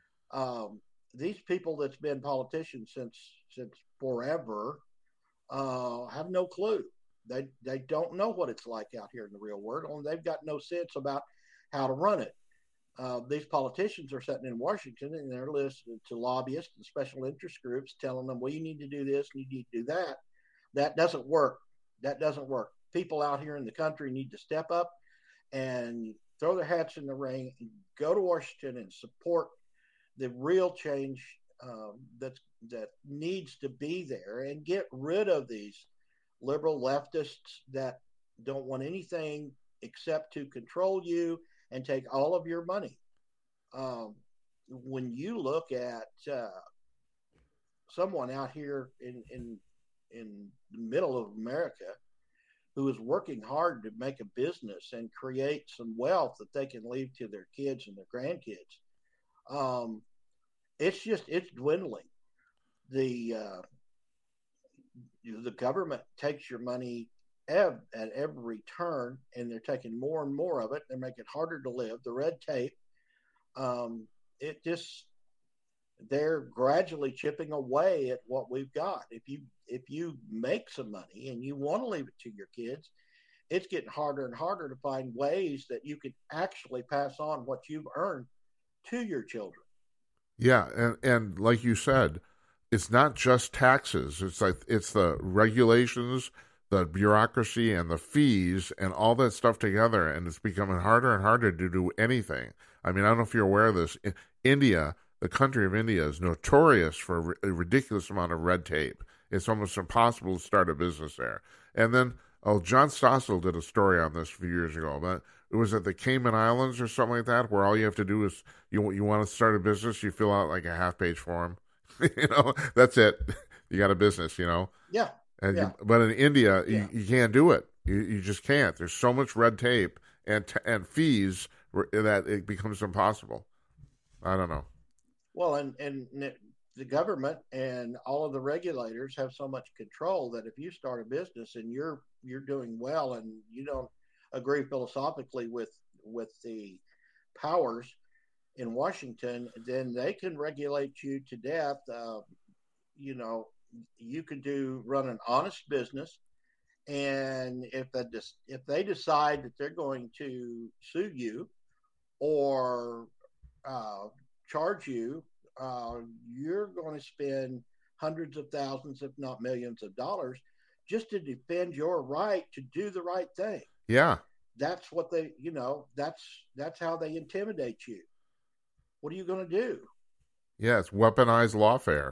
These people that's been politicians since forever have no clue. They don't know what it's like out here in the real world, and they've got no sense about how to run it. These politicians are sitting in Washington and they're listening to lobbyists and special interest groups telling them, well, you need to do this, you need to do that. That doesn't work. That doesn't work. People out here in the country need to step up and throw their hats in the ring and go to Washington and support the real change that needs to be there and get rid of these liberal leftists that don't want anything except to control you and take all of your money. When you look at someone out here in the middle of America who is working hard to make a business and create some wealth that they can leave to their kids and their grandkids, it's dwindling. The government takes your money at every turn, and they're taking more and more of it. They're making it harder to live. The red tape, they're gradually chipping away at what we've got. If you make some money and you want to leave it to your kids, it's getting harder and harder to find ways that you could actually pass on what you've earned to your children. Yeah, and like you said, it's not just taxes. It's like it's the regulations, the bureaucracy, and the fees, and all that stuff together. And it's becoming harder and harder to do anything. I mean, I don't know if you're aware of this. India, the country of India, is notorious for a ridiculous amount of red tape. It's almost impossible to start a business there. And then, John Stossel did a story on this a few years ago. But it was at the Cayman Islands or something like that, where all you have to do is you want to start a business, you fill out like a half-page form. That's it. You got a business, Yeah. And yeah. but in India, Yeah. you can't do it. You just can't. There's so much red tape and fees that it becomes impossible. I don't know. Well, and the government and all of the regulators have so much control that if you start a business and you're doing well and you don't agree philosophically with the powers in Washington, then they can regulate you to death. You know, you could run an honest business, and if they decide that they're going to sue you or uh, charge you, you're going to spend hundreds of thousands, if not millions of dollars, just to defend your right to do the right thing. Yeah. That's what that's how they intimidate you. What are you going to do? Yeah, it's weaponized lawfare.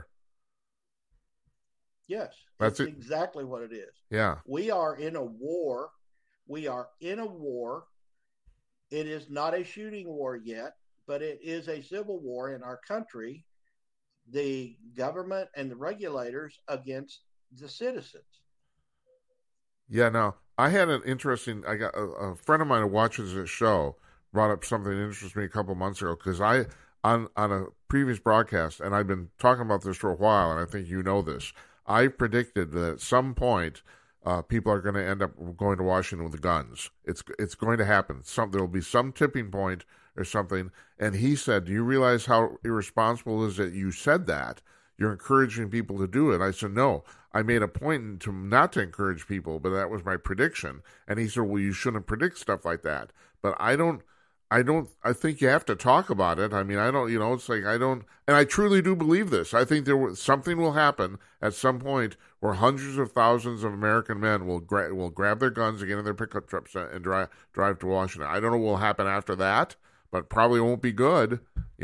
Yes, That's it's it. exactly what it is. Yeah. We are in a war. We are in a war. It is not a shooting war yet, but it is a civil war in our country. The government and the regulators against the citizens. Yeah, now I had an interesting. I got a friend of mine who watches this show brought up something that interested me a couple months ago because I on a previous broadcast, and I've been talking about this for a while, and I think you know this. I predicted that at some point people are going to end up going to Washington with guns. It's going to happen. There'll be some tipping point or something. And he said, "Do you realize how irresponsible it is that you said that? You're encouraging people to do it." I said, "No, I made a point to not to encourage people, but that was my prediction." And he said, "Well, you shouldn't predict stuff like that." But I think you have to talk about it. I mean, I don't, it's like and I truly do believe this. I think something will happen at some point where hundreds of thousands of American men will grab their guns and get in their pickup trucks and drive to Washington. I don't know what will happen after that, but probably won't be good,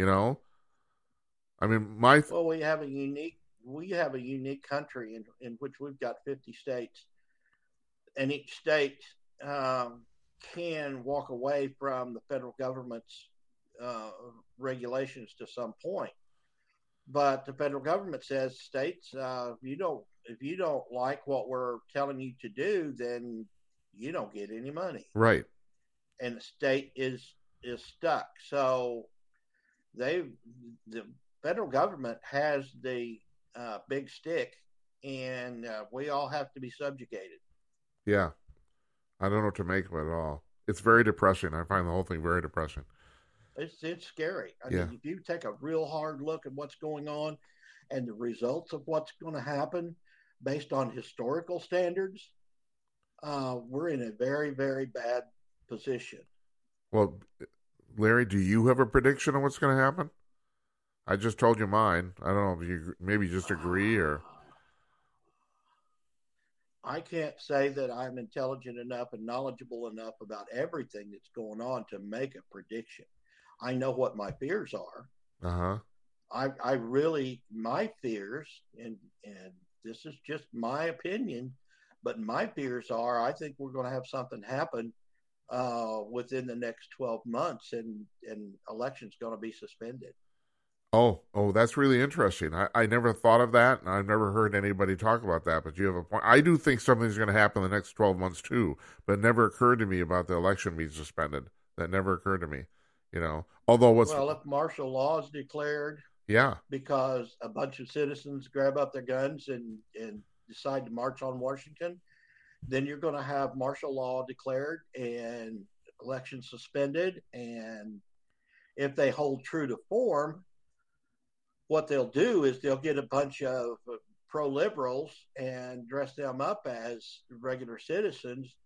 I mean, well, we have a unique country in which we've got 50 states, and each state can walk away from the federal government's regulations to some point. But the federal government says states, if you don't like what we're telling you to do, then you don't get any money. right. And the state is stuck. So the federal government has the big stick, and we all have to be subjugated. Yeah. I don't know what to make of it at all. It's very depressing. I find the whole thing very depressing. It's scary. I Yeah. mean, if you take a real hard look at what's going on and the results of what's going to happen based on historical standards, we're in a very, very bad position. Well, Larry, do you have a prediction on what's going to happen? I just told you mine. I don't know if you maybe just agree or. I can't say that I'm intelligent enough and knowledgeable enough about everything that's going on to make a prediction. I know what my fears are. Uh-huh. I really, my fears, and this is just my opinion, but my fears are I think we're going to have something happen within the next 12 months, and election's going to be suspended. Oh, that's really interesting. I never thought of that, and I've never heard anybody talk about that, but you have a point. I do think something's going to happen in the next 12 months, too, but it never occurred to me about the election being suspended. That never occurred to me, Although Well, if martial law is declared yeah, because a bunch of citizens grab up their guns and decide to march on Washington, then you're going to have martial law declared and elections suspended. And if they hold true to form, what they'll do is they'll get a bunch of pro liberals and dress them up as regular citizens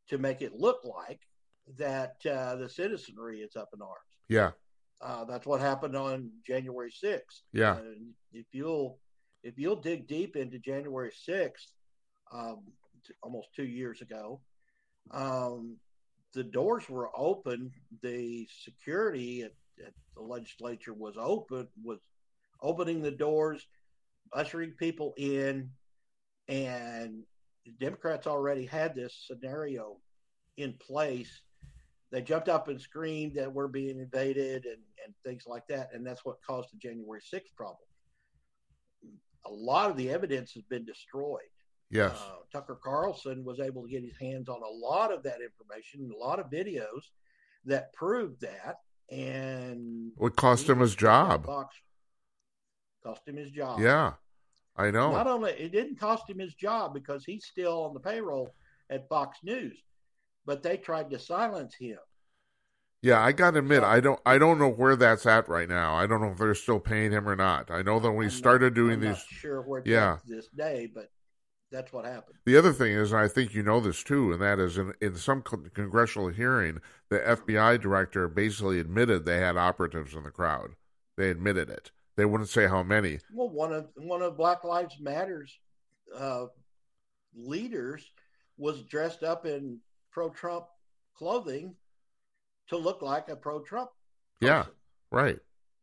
to make it look like that the citizenry is up in arms. Yeah. That's what happened on January 6th. Yeah. If you'll dig deep into January 6th, almost 2 years ago, the doors were open. The security at the legislature was opening the doors, ushering people in, and the Democrats already had this scenario in place. They jumped up and screamed that we're being invaded and things like that, and that's what caused the January 6th problem. A lot of the evidence has been destroyed. Yes. Tucker Carlson was able to get his hands on a lot of that information, a lot of videos that proved that, and it cost him his job. Cost him his job. Yeah, I know. Not only it didn't cost him his job because he's still on the payroll at Fox News, but they tried to silence him. Yeah, I got to admit, I don't know where that's at right now. I don't know if they're still paying him or not. I know that when he started doing these, not sure where it's at this day, but that's what happened. The other thing is, and I think you know this too, and that is in some congressional hearing, the FBI director basically admitted they had operatives in the crowd. They admitted it. They wouldn't say how many. Well, one of Black Lives Matter's leaders was dressed up in pro-Trump clothing to look like a pro-Trump person. Yeah, right.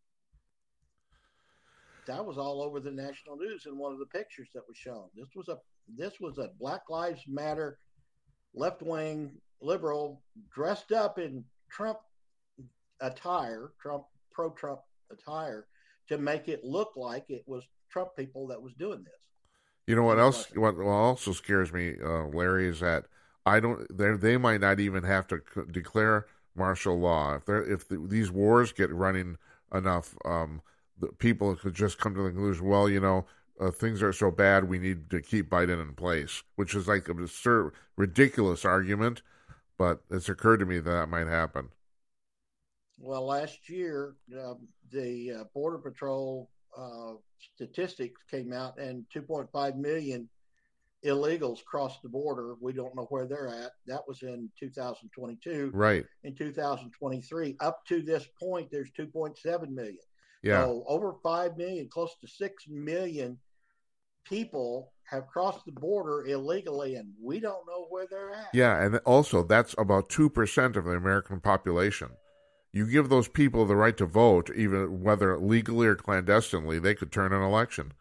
That was all over the national news in one of the pictures that was shown. This was a Black Lives Matter left-wing liberal dressed up in Trump attire, pro-Trump attire, to make it look like it was Trump people that was doing this. You know what else? What also scares me, Larry, is that they might not even have to declare martial law if these wars get running enough. The people could just come to the conclusion, well, things are so bad, we need to keep Biden in place, which is like an absurd, ridiculous argument, but it's occurred to me that might happen. Well, last year, the Border Patrol statistics came out, and 2.5 million illegals crossed the border. We don't know where they're at. That was in 2022. Right. In 2023, up to this point, there's 2.7 million. Yeah. So over 5 million, close to 6 million people have crossed the border illegally, and we don't know where they're at. Yeah, and also that's about 2% of the American population. You give those people the right to vote, even whether legally or clandestinely, they could turn an election,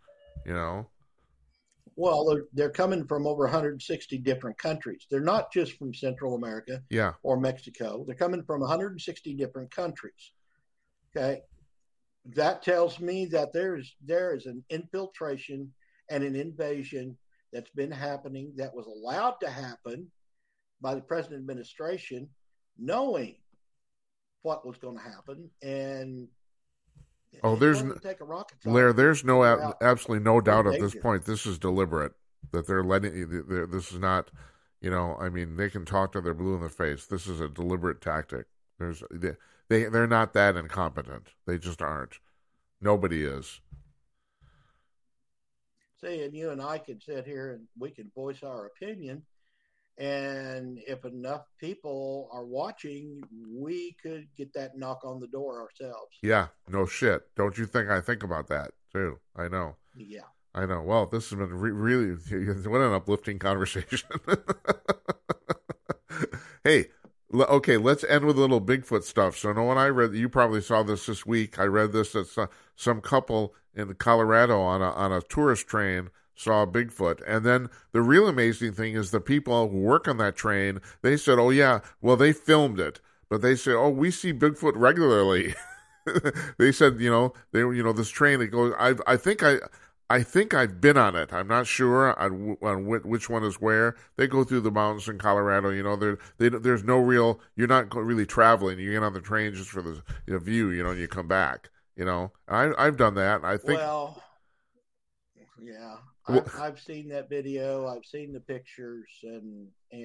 Well, they're coming from over 160 different countries. They're not just from Central America or Mexico. They're coming from 160 different countries. Okay. That tells me that there is an infiltration and an invasion that's been happening, that was allowed to happen by the present administration, knowing what was going to happen. And there's absolutely no doubt at this point. This is deliberate, that they're letting. This is not, they can talk till they're blue in the face. This is a deliberate tactic. They're not that incompetent. They just aren't. Nobody is. See, and you and I can sit here and we can voice our opinion. And if enough people are watching, we could get that knock on the door ourselves. Yeah, no shit. Don't you think I think about that too? I know. Yeah. I know. Well, this has been really, what an uplifting conversation. Hey, okay, let's end with a little Bigfoot stuff. So, when I read, you probably saw this week. I read this that some couple in Colorado on a tourist train saw a Bigfoot. And then the real amazing thing is the people who work on that train, they said, oh, yeah, well, they filmed it. But they said, oh, we see Bigfoot regularly. They said, this train that goes, I think I've been on it. I'm not sure on which one is where. They go through the mountains in Colorado. There's no real, you're not really traveling. You get on the train just for the view, and you come back. I've done that. I think. Well, yeah. I've seen that video. I've seen the pictures, and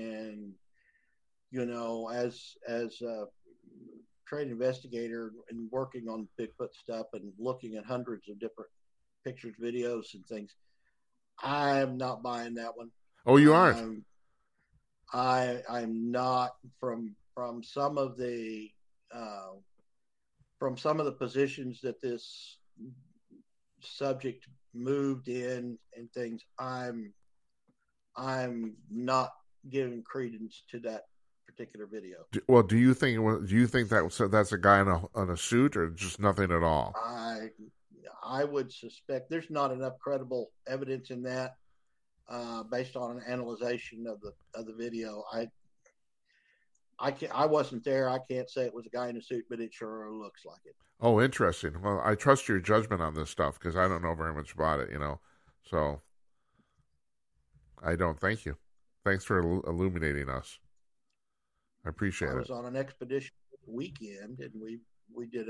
as a trained investigator and working on Bigfoot stuff and looking at hundreds of different pictures, videos, and things, I'm not buying that one. Oh, you aren't? I'm not from some of the positions that this subject moved in and things. I'm not giving credence to that particular video. Well, do you think that's a guy in a suit, or just nothing at all? I would suspect there's not enough credible evidence in that, based on an analyzation of the video. I wasn't there. I can't say it was a guy in a suit, but it sure looks like it. Oh, interesting. Well, I trust your judgment on this stuff because I don't know very much about it, So I don't. Thank you. Thanks for illuminating us. I appreciate it. I was on an expedition weekend, and we did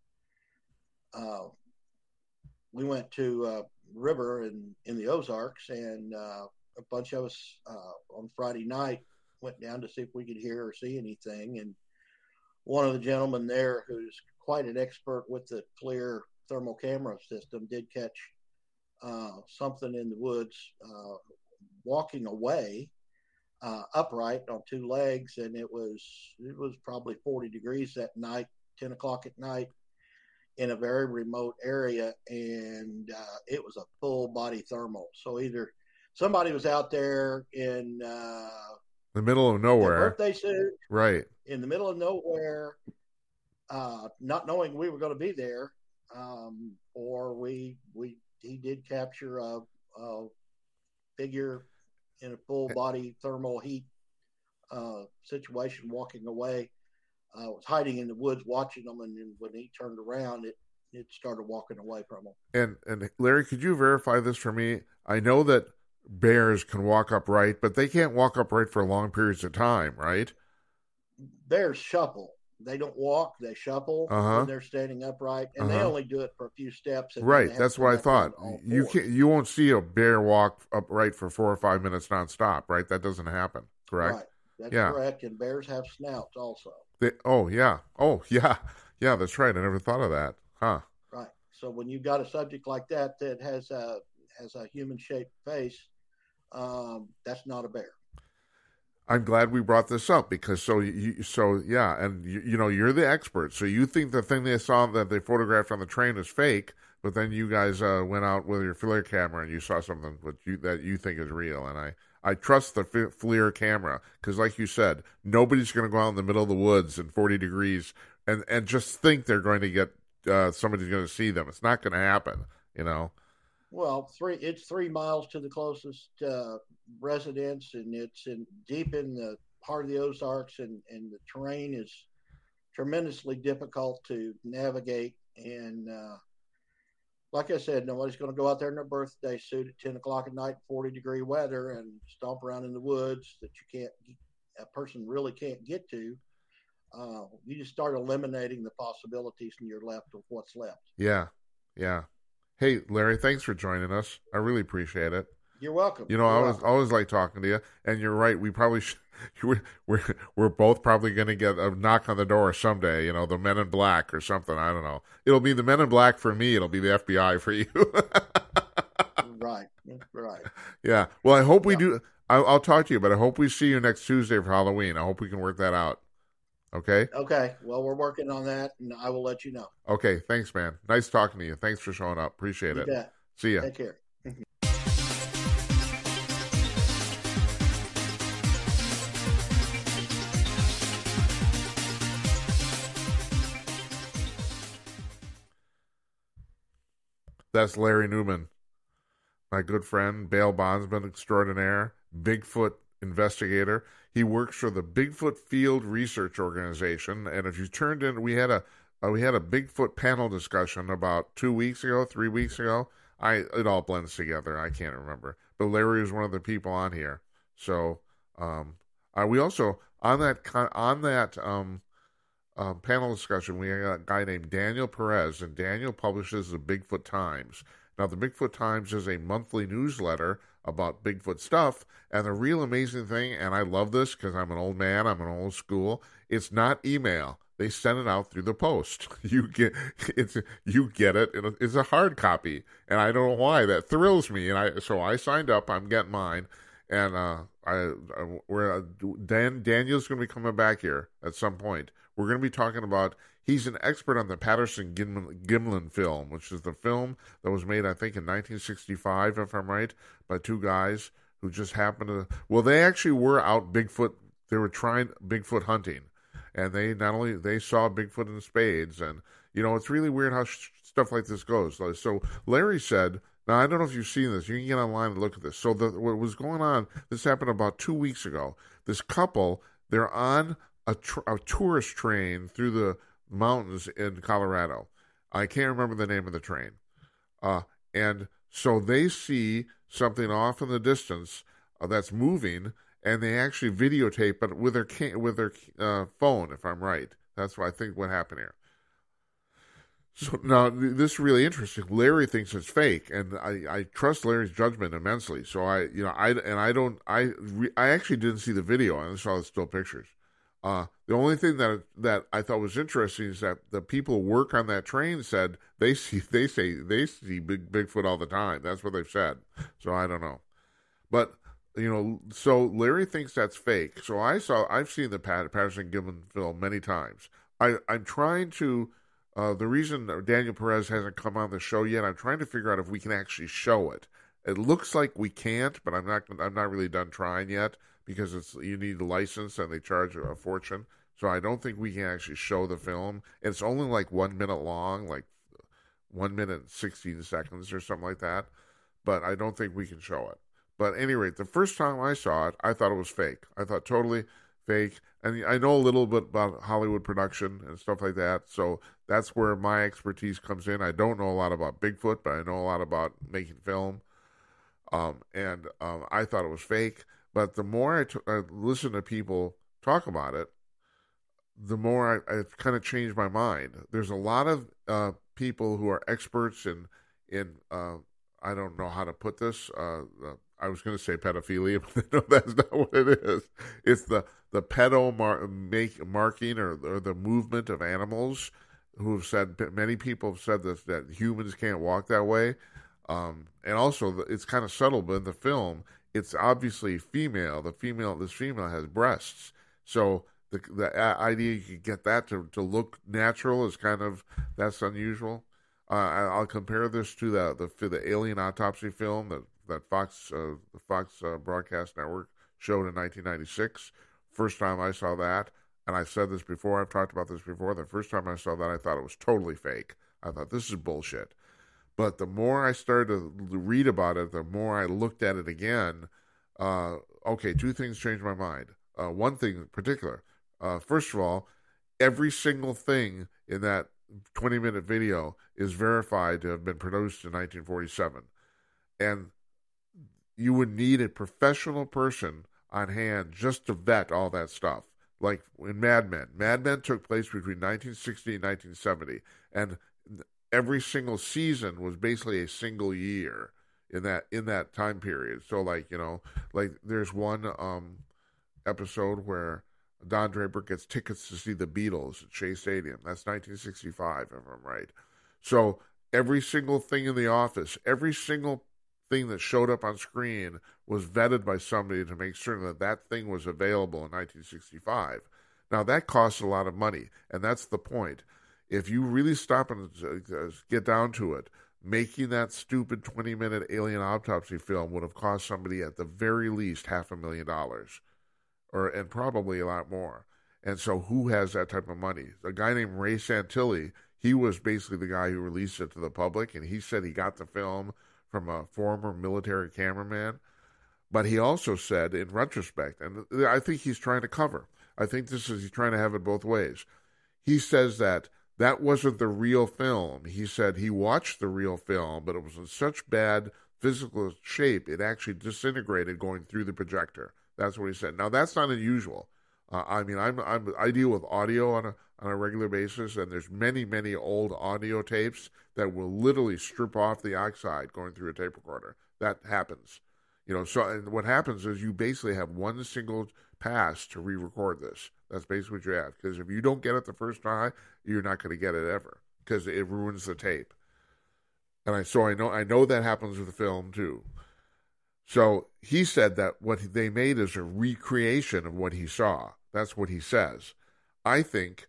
we went to a river in the Ozarks, and a bunch of us on Friday night went down to see if we could hear or see anything. And one of the gentlemen there, who's quite an expert with the FLIR thermal camera system, did catch something in the woods walking away upright on two legs, and it was probably 40 degrees that night, 10 o'clock at night, in a very remote area, and it was a full body thermal. So either somebody was out there in the middle of nowhere, birthday suit, right, in the middle of nowhere, not knowing we were going to be there, or he did capture a figure in a full body thermal heat situation walking away. Was hiding in the woods watching them, and then when he turned around, it started walking away from him. And Larry, could you verify this for me? I know that bears can walk upright, but they can't walk upright for long periods of time, right? Bears shuffle. They don't walk; they shuffle when they're standing upright, and they only do it for a few steps. And right, that's what I thought. You won't see a bear walk upright for 4 or 5 minutes nonstop, right? That doesn't happen, correct? Right, that's correct. And bears have snouts also. Yeah, that's right. I never thought of that, huh? Right. So when you've got a subject like that has a human shaped face, that's not a bear. I'm glad we brought this up because and you're the expert. So you think the thing they saw that they photographed on the train is fake, but then you guys went out with your FLIR camera and you saw something that you think is real. And I trust the FLIR camera because, like you said, nobody's going to go out in the middle of the woods in 40 degrees and just think they're going to get somebody's going to see them. It's not going to happen, Well, it's 3 miles to the closest residence, and it's deep in the heart of the Ozarks, and the terrain is tremendously difficult to navigate. And like I said, nobody's going to go out there in their birthday suit at 10 o'clock at night, 40-degree weather, and stomp around in the woods that a person really can't get to. You just start eliminating the possibilities, and you're left with what's left. Yeah. Hey, Larry, thanks for joining us. I really appreciate it. You're welcome. I always like talking to you, and you're right. We probably we're both probably going to get a knock on the door someday. The Men in Black or something. I don't know. It'll be the Men in Black for me. It'll be the FBI for you. Right. Yeah. Well, I hope we do. I'll talk to you, but I hope we see you next Tuesday for Halloween. I hope we can work that out. Okay? Okay. Well, we're working on that, and I will let you know. Okay. Thanks, man. Nice talking to you. Thanks for showing up. Appreciate it. Bet. See ya. Take care. That's Larry Newman, my good friend, bail bondsman extraordinaire, Bigfoot investigator. He works for the Bigfoot Field Research Organization, and if you turned in, we had a Bigfoot panel discussion about 3 weeks ago. It all blends together. I can't remember, but Larry was one of the people on here. So we also on that panel discussion, we got a guy named Daniel Perez, and Daniel publishes the Bigfoot Times. Now, the Bigfoot Times is a monthly newsletter about Bigfoot stuff, and the real amazing thing, and I love this because I'm an old man, I'm an old school, it's not email. They send it out through the post. You get it. It's a hard copy, and I don't know why. That thrills me, and so I signed up. I'm getting mine, And Daniel's going to be coming back here at some point. We're going to be talking about. He's an expert on the Patterson-Gimlin film, which is the film that was made, I think, in 1965, if I'm right, by two guys who just happened to. Well, they actually were out Bigfoot. They were trying Bigfoot hunting, and they saw Bigfoot in spades, and it's really weird how stuff like this goes. So Larry said. Now, I don't know if you've seen this. You can get online and look at this. So what was going on, this happened about 2 weeks ago. This couple, they're on a tourist train through the mountains in Colorado. I can't remember the name of the train. And so they see something off in the distance that's moving, and they actually videotape it with their phone, if I'm right. That's what I think what happened here. So now this is really interesting. Larry thinks it's fake, and I trust Larry's judgment immensely. So I actually didn't see the video. I saw the still pictures. The only thing that I thought was interesting is that the people who work on that train said they see Bigfoot all the time. That's what they've said. So I don't know, but so Larry thinks that's fake. So I've seen the Patterson-Gimlin film many times. I'm trying to. The reason Daniel Perez hasn't come on the show yet, I'm trying to figure out if we can actually show it. It looks like we can't, but I'm not really done trying yet because you need a license and they charge a fortune. So I don't think we can actually show the film. It's only like 1 minute long, like 1 minute and 16 seconds or something like that. But I don't think we can show it. But at any rate, the first time I saw it, I thought it was fake. I thought totally fake. And I know a little bit about Hollywood production and stuff like that, so that's where my expertise comes in. I don't know a lot about Bigfoot, but I know a lot about making film. And I thought it was fake. But the more I listen to people talk about it, the more I kind of changed my mind. There's a lot of people who are experts in I don't know how to put this. I was going to say pedophilia, but no, that's not what it is. It's the pedo marking or the movement of animals who have said, many people have said this, that humans can't walk that way. And also, it's kind of subtle, but in the film, it's obviously female. This female has breasts. So the idea you could get that to look natural is that's unusual. I'll compare this to the Alien Autopsy film that the Fox Broadcast Network showed in 1996. First time I saw that, and I've said this before, I've talked about this before, the first time I saw that, I thought it was totally fake. I thought, this is bullshit. But the more I started to read about it, the more I looked at it again, okay, two things changed my mind. One thing in particular, first of all, every single thing in that 20-minute video is verified to have been produced in 1947. And you would need a professional person on hand just to vet all that stuff. Like in Mad Men. Mad Men took place between 1960 and 1970. And every single season was basically a single year in that time period. So like there's one episode where Don Draper gets tickets to see the Beatles at Shea Stadium. That's 1965, if I'm right. So every single thing in The Office, every single thing that showed up on screen was vetted by somebody to make certain that thing was available in 1965. Now, that costs a lot of money, and that's the point. If you really stop and get down to it, making that stupid 20-minute Alien Autopsy film would have cost somebody at the very least $500,000, and probably a lot more. And so who has that type of money? A guy named Ray Santilli, he was basically the guy who released it to the public, and he said he got the film from a former military cameraman. But he also said, in retrospect, and I think he's trying to cover, he's trying to have it both ways. He says that wasn't the real film. He said he watched the real film, but it was in such bad physical shape, it actually disintegrated going through the projector. That's what he said. Now, that's not unusual. I deal with audio on a regular basis, and there's many, many old audio tapes that will literally strip off the oxide going through a tape recorder. That happens. And what happens is you basically have one single pass to re-record this. That's basically what you have. Because if you don't get it the first time, you're not going to get it ever, because it ruins the tape. And I know that happens with the film too. So he said that what they made is a recreation of what he saw. That's what he says. I think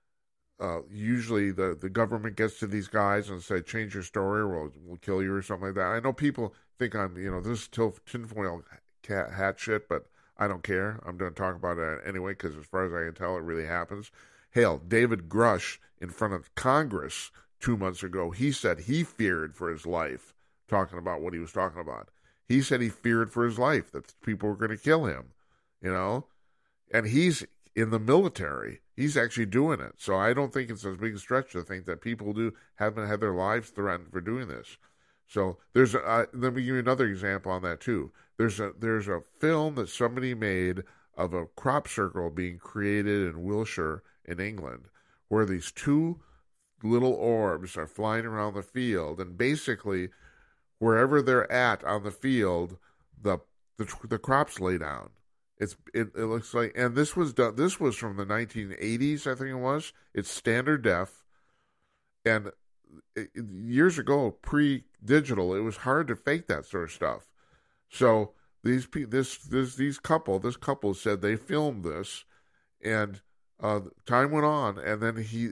usually the government gets to these guys and say, change your story or we'll kill you or something like that. I know people think I'm, this is tinfoil hat shit, but I don't care. I'm going to talk about it anyway because as far as I can tell, it really happens. Hell, David Grush in front of Congress 2 months ago, he said he feared for his life, talking about what he was talking about. He said he feared for his life, that people were going to kill him, and he's in the military. He's actually doing it. So I don't think it's as big a stretch to think that people haven't had their lives threatened for doing this. So let me give you another example on that too. There's a film that somebody made of a crop circle being created in Wiltshire in England, where these two little orbs are flying around the field, and basically wherever they're at on the field, the crops lay down. It looks like, and this was done. This was from the 1980s, I think it was. It's standard def, and years ago, pre-digital, it was hard to fake that sort of stuff. So this couple said they filmed this, and time went on, and then he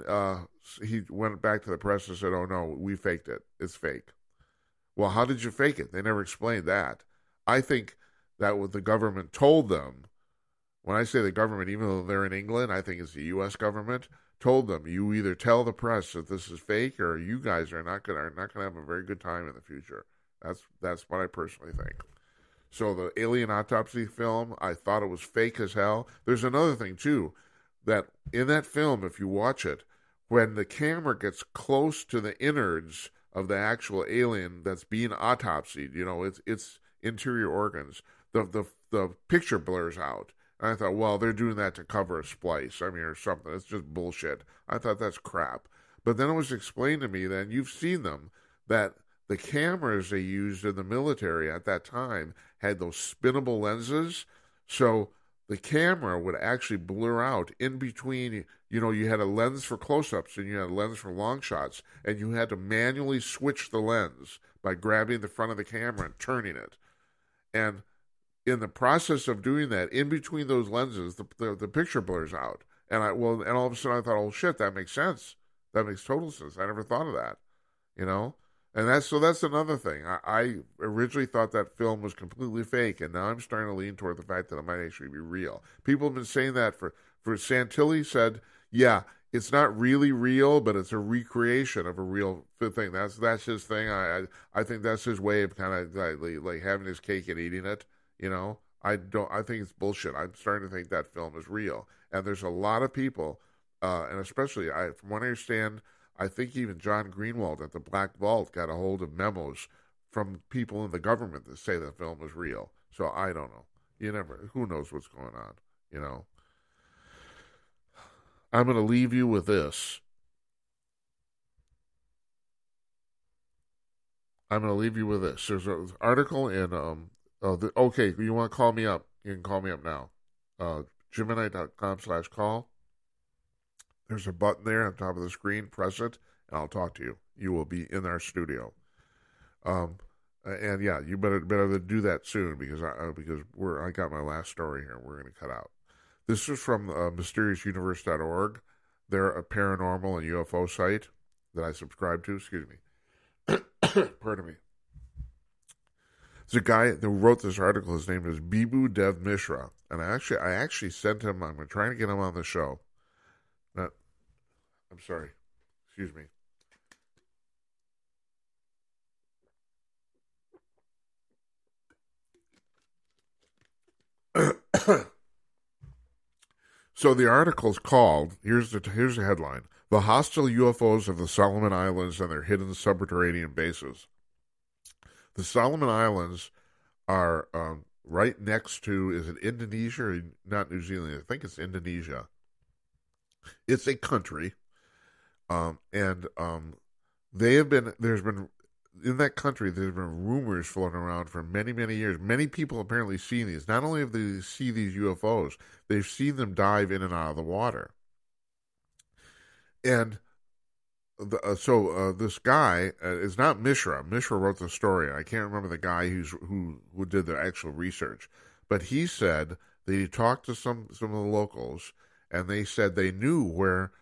went back to the press and said, "Oh no, we faked it. It's fake." Well, how did you fake it? They never explained that. I think that what the government told them, when I say the government, even though they're in England, I think it's the U.S. government, told them, you either tell the press that this is fake or you guys are not going to have a very good time in the future. That's what I personally think. So the alien autopsy film, I thought it was fake as hell. There's another thing, too, that in that film, if you watch it, when the camera gets close to the innards of the actual alien that's being autopsied, its interior organs, the picture blurs out. And I thought, well, they're doing that to cover a splice, or something. It's just bullshit. I thought that's crap. But then it was explained to me that, and you've seen them, that the cameras they used in the military at that time had those spinnable lenses. So the camera would actually blur out in between. You had a lens for close-ups and you had a lens for long shots, and you had to manually switch the lens by grabbing the front of the camera and turning it. And in the process of doing that, in between those lenses, the picture blurs out. And all of a sudden I thought, oh shit, that makes sense. That makes total sense. I never thought of that, And that's another thing. I originally thought that film was completely fake, and now I'm starting to lean toward the fact that it might actually be real. People have been saying that for Santilli said, yeah, it's not really real, but it's a recreation of a real thing. That's his thing. I think that's his way of kind of like having his cake and eating it. I think it's bullshit. I'm starting to think that film is real, and there's a lot of people, and especially from what I understand, I think even John Greenwald at the Black Vault got a hold of memos from people in the government that say the film was real. So I don't know. Who knows what's going on? I'm going to leave you with this. There's an article in okay, you want to call me up? You can call me up now. Gemini.com/call. There's a button there on top of the screen. Press it, and I'll talk to you. You will be in our studio. And yeah, you better do that soon because I got my last story here. We're going to cut out. This is from mysteriousuniverse.org. They're a paranormal and UFO site that I subscribe to. Excuse me. Pardon me. There's a guy who wrote this article. His name is Bibu Dev Mishra, and I actually sent him. I'm trying to get him on the show. I'm sorry. Excuse me. So the article's called, here's the headline: The Hostile UFOs of the Solomon Islands and Their Hidden Subterranean Bases. The Solomon Islands are right next to, is it Indonesia or not New Zealand? I think it's Indonesia. It's a country, and there's been in that country, there's been rumors floating around for many, many years. Many people apparently seen these. Not only have they seen these UFOs, they've seen them dive in and out of the water. And this guy is not Mishra. Mishra wrote the story. I can't remember the guy who did the actual research, but he said that he talked to some of the locals, and they said they knew where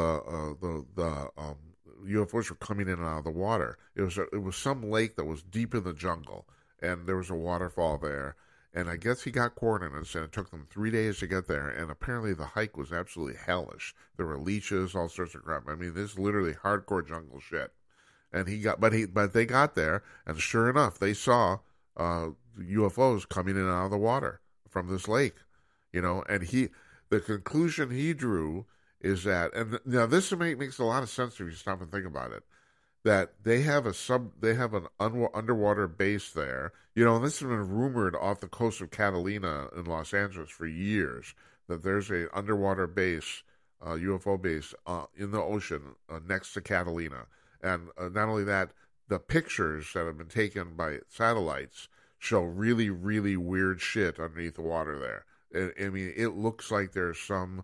the UFOs were coming in and out of the water. It was some lake that was deep in the jungle, and there was a waterfall there. And I guess he got coordinates, and it took them 3 days to get there. And apparently, the hike was absolutely hellish. There were leeches, all sorts of crap. I mean, this is literally hardcore jungle shit. And but they got there, and sure enough, they saw UFOs coming in and out of the water from this lake. And the conclusion he drew is that, and now this makes a lot of sense if you stop and think about it, that they have an underwater base there. And this has been rumored off the coast of Catalina in Los Angeles for years, that there's a underwater base, UFO base, in the ocean next to Catalina. And not only that, the pictures that have been taken by satellites show really, really weird shit underneath the water there. I mean, it looks like there's some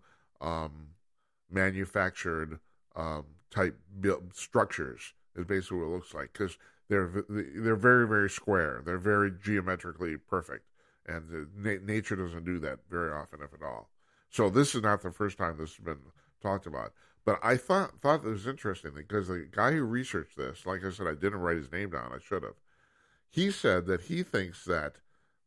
manufactured type structures is basically what it looks like, because they're very, very square. They're very geometrically perfect, and nature doesn't do that very often, if at all. So this is not the first time this has been talked about. But I thought it was interesting because the guy who researched this, like I said, I didn't write his name down. I should have. He said that he thinks that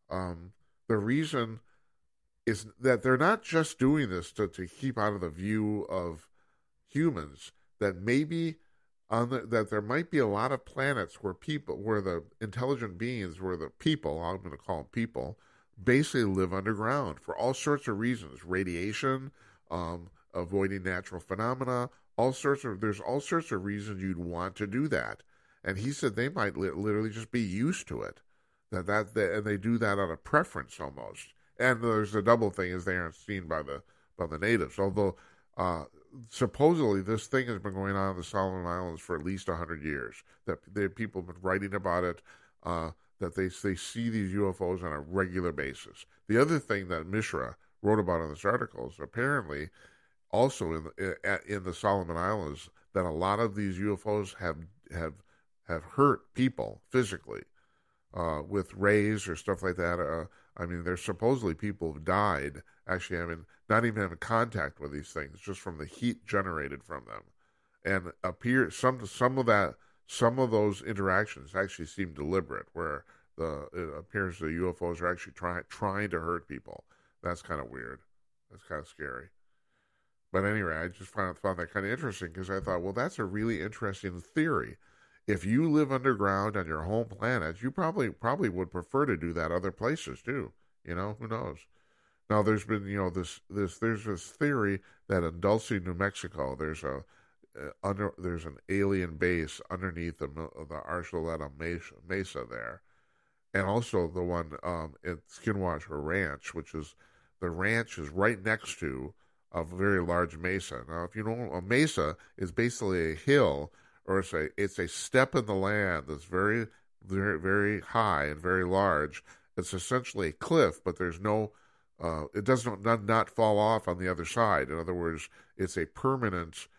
the reason is that they're not just doing this to keep out of the view of humans, that maybe that there might be a lot of planets where the intelligent beings, where the people, I'm going to call them people, basically live underground for all sorts of reasons: radiation, avoiding natural phenomena, there's all sorts of reasons you'd want to do that. And he said they might literally just be used to it, and they do that out of preference almost. And there's the double thing, is they aren't seen by the natives, although supposedly this thing has been going on in the Solomon Islands for at least 100 years. That people have been writing about it, that they see these UFOs on a regular basis. The other thing that Mishra wrote about in this article is apparently also in the Solomon Islands that a lot of these UFOs have hurt people physically with rays or stuff like that. I mean, there's supposedly people who've died actually not even having contact with these things, just from the heat generated from them. And some of those interactions actually seem deliberate, where it appears the UFOs are actually trying to hurt people. That's kind of weird. That's kind of scary. But anyway, I just found that kind of interesting, because I thought, well, that's a really interesting theory. If you live underground on your home planet, you probably would prefer to do that other places too. Who knows? Now there's been there's this theory that in Dulce, New Mexico, there's an alien base underneath the Archuleta Mesa there, and also the one at Skinwalker Ranch, the ranch is right next to a very large mesa. Now, if you know, a mesa is basically a hill, or it's a step in the land that's very, very, very high and very large. It's essentially a cliff, but there's no, it does not fall off on the other side. In other words, it's a permanent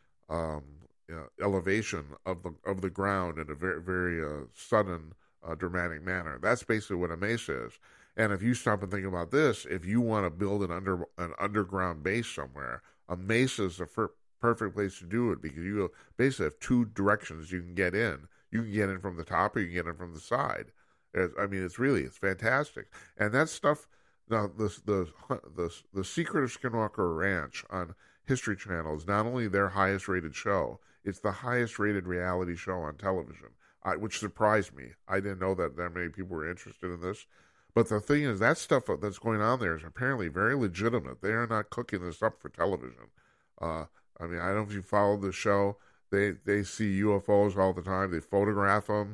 elevation of the ground in a very, very sudden, dramatic manner. That's basically what a mesa is. And if you stop and think about this, if you want to build an underground base somewhere, a mesa is the perfect place to do it, because you basically have two directions you can get in. You can get in from the top, or you can get in from the side. It's fantastic. And that stuff. Now, the Secret of Skinwalker Ranch on History Channel is not only their highest rated show, it's the highest rated reality show on television, which surprised me. I didn't know that many people were interested in this. But the thing is, that stuff that's going on there is apparently very legitimate. They are not cooking this up for television. I don't know if you follow the show. They see UFOs all the time. They photograph them.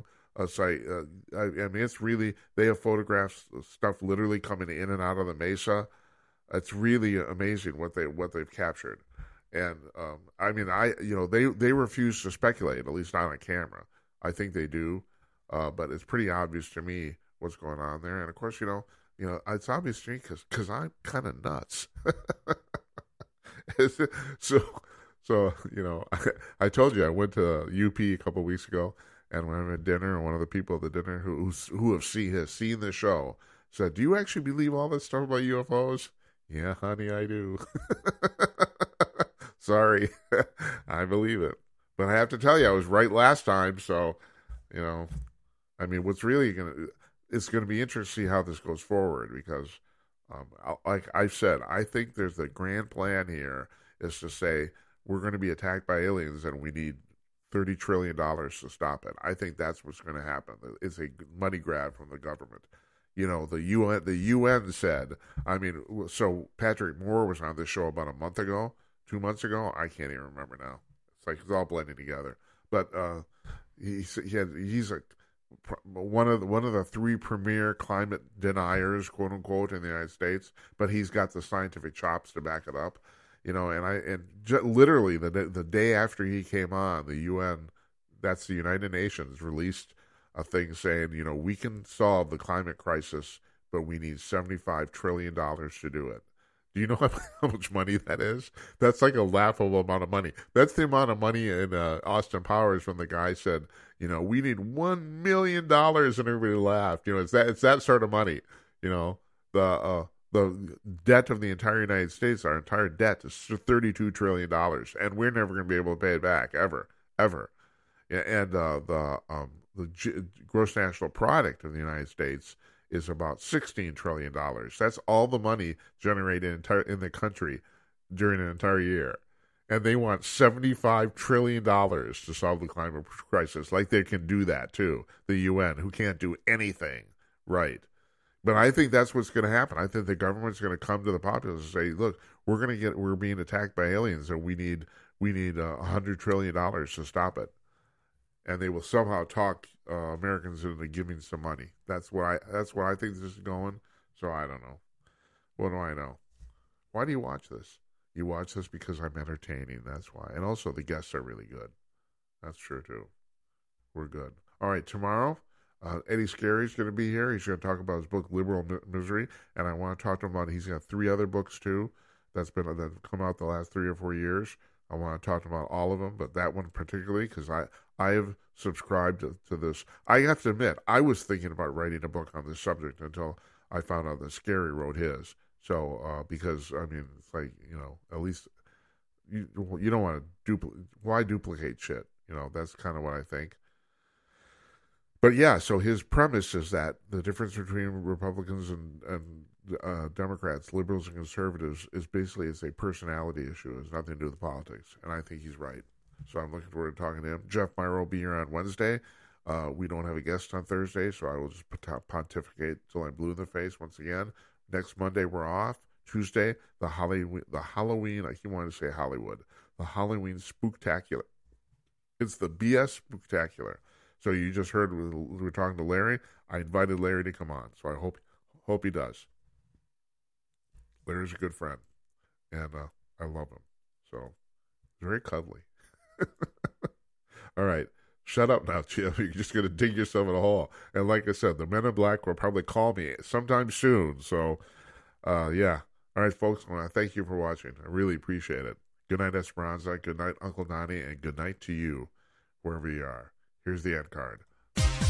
It's really, they have photographed stuff literally coming in and out of the mesa. It's really amazing what they've captured. And they refuse to speculate, at least not on camera. I think they do, but it's pretty obvious to me what's going on there. And of course, it's obvious to me because I'm kind of nuts. So, I told you I went to UP a couple of weeks ago, and when I'm at dinner, and one of the people at the dinner who has seen the show said, "Do you actually believe all this stuff about UFOs?" Yeah, honey, I do. Sorry, I believe it. But I have to tell you, I was right last time. So, you know, I mean, it's gonna be interesting to see how this goes forward because, like I've said, I think there's a grand plan here is to say we're going to be attacked by aliens and we need $30 trillion to stop it. I think that's what's going to happen. It's a money grab from the government. The UN said, I mean, so Patrick Moore was on this show about a month ago, 2 months ago. I can't even remember now. It's all blending together. But he's one of the three premier climate deniers, quote unquote, in the United States. But he's got the scientific chops to back it up. Literally the day after he came on, the UN, that's the United Nations, released a thing saying, we can solve the climate crisis, but we need $75 trillion to do it. Do you know how much money that is? That's like a laughable amount of money. That's the amount of money in Austin Powers when the guy said, we need $1 million, and everybody laughed. It's that sort of money. The debt of the entire United States, our entire debt is $32 trillion, and we're never going to be able to pay it back ever. And the gross national product of the United States is about $16 trillion. That's all the money generated in the country during an entire year. And they want $75 trillion to solve the climate crisis. Like they can do that, too. The UN, who can't do anything right. But I think that's what's going to happen. I think the government's going to come to the populace and say, look, we're being attacked by aliens, and we need $100 trillion to stop it. And they will somehow talk Americans into giving some money. That's what I think this is going. So I don't know. What do I know? Why do you watch this? You watch this because I'm entertaining. That's why. And also the guests are really good. That's true too. We're good. All right, tomorrow, Eddie Scary's going to be here. He's going to talk about his book Liberal Misery, and I want to talk to him about. He's got 3 other books too that come out the last 3 or 4 years. I want to talk to him about all of them, but that one particularly because I have subscribed to this. I have to admit, I was thinking about writing a book on this subject until I found out that Scary wrote his. So, because, I mean, it's like, at least you don't want to why duplicate shit? That's kind of what I think. But yeah, so his premise is that the difference between Republicans and Democrats, liberals and conservatives, is basically it's a personality issue. It's nothing to do with politics. And I think he's right. So I'm looking forward to talking to him. Jeff Meyer will be here on Wednesday. We don't have a guest on Thursday, so I will just pontificate till I'm blue in the face once again. Next Monday, we're off. Tuesday, the Halloween, I keep wanting to say Hollywood, the Halloween Spooktacular. It's the BS Spooktacular. So you just heard we were talking to Larry. I invited Larry to come on, so I hope he does. Larry's a good friend, and I love him. So very cuddly. All right. Shut up now, Jim. You're just going to dig yourself in a hole. And like I said, the Men in Black will probably call me sometime soon. So, yeah. All right, folks. I want to thank you for watching. I really appreciate it. Good night, Esperanza. Good night, Uncle Donnie. And good night to you, wherever you are. Here's the end card.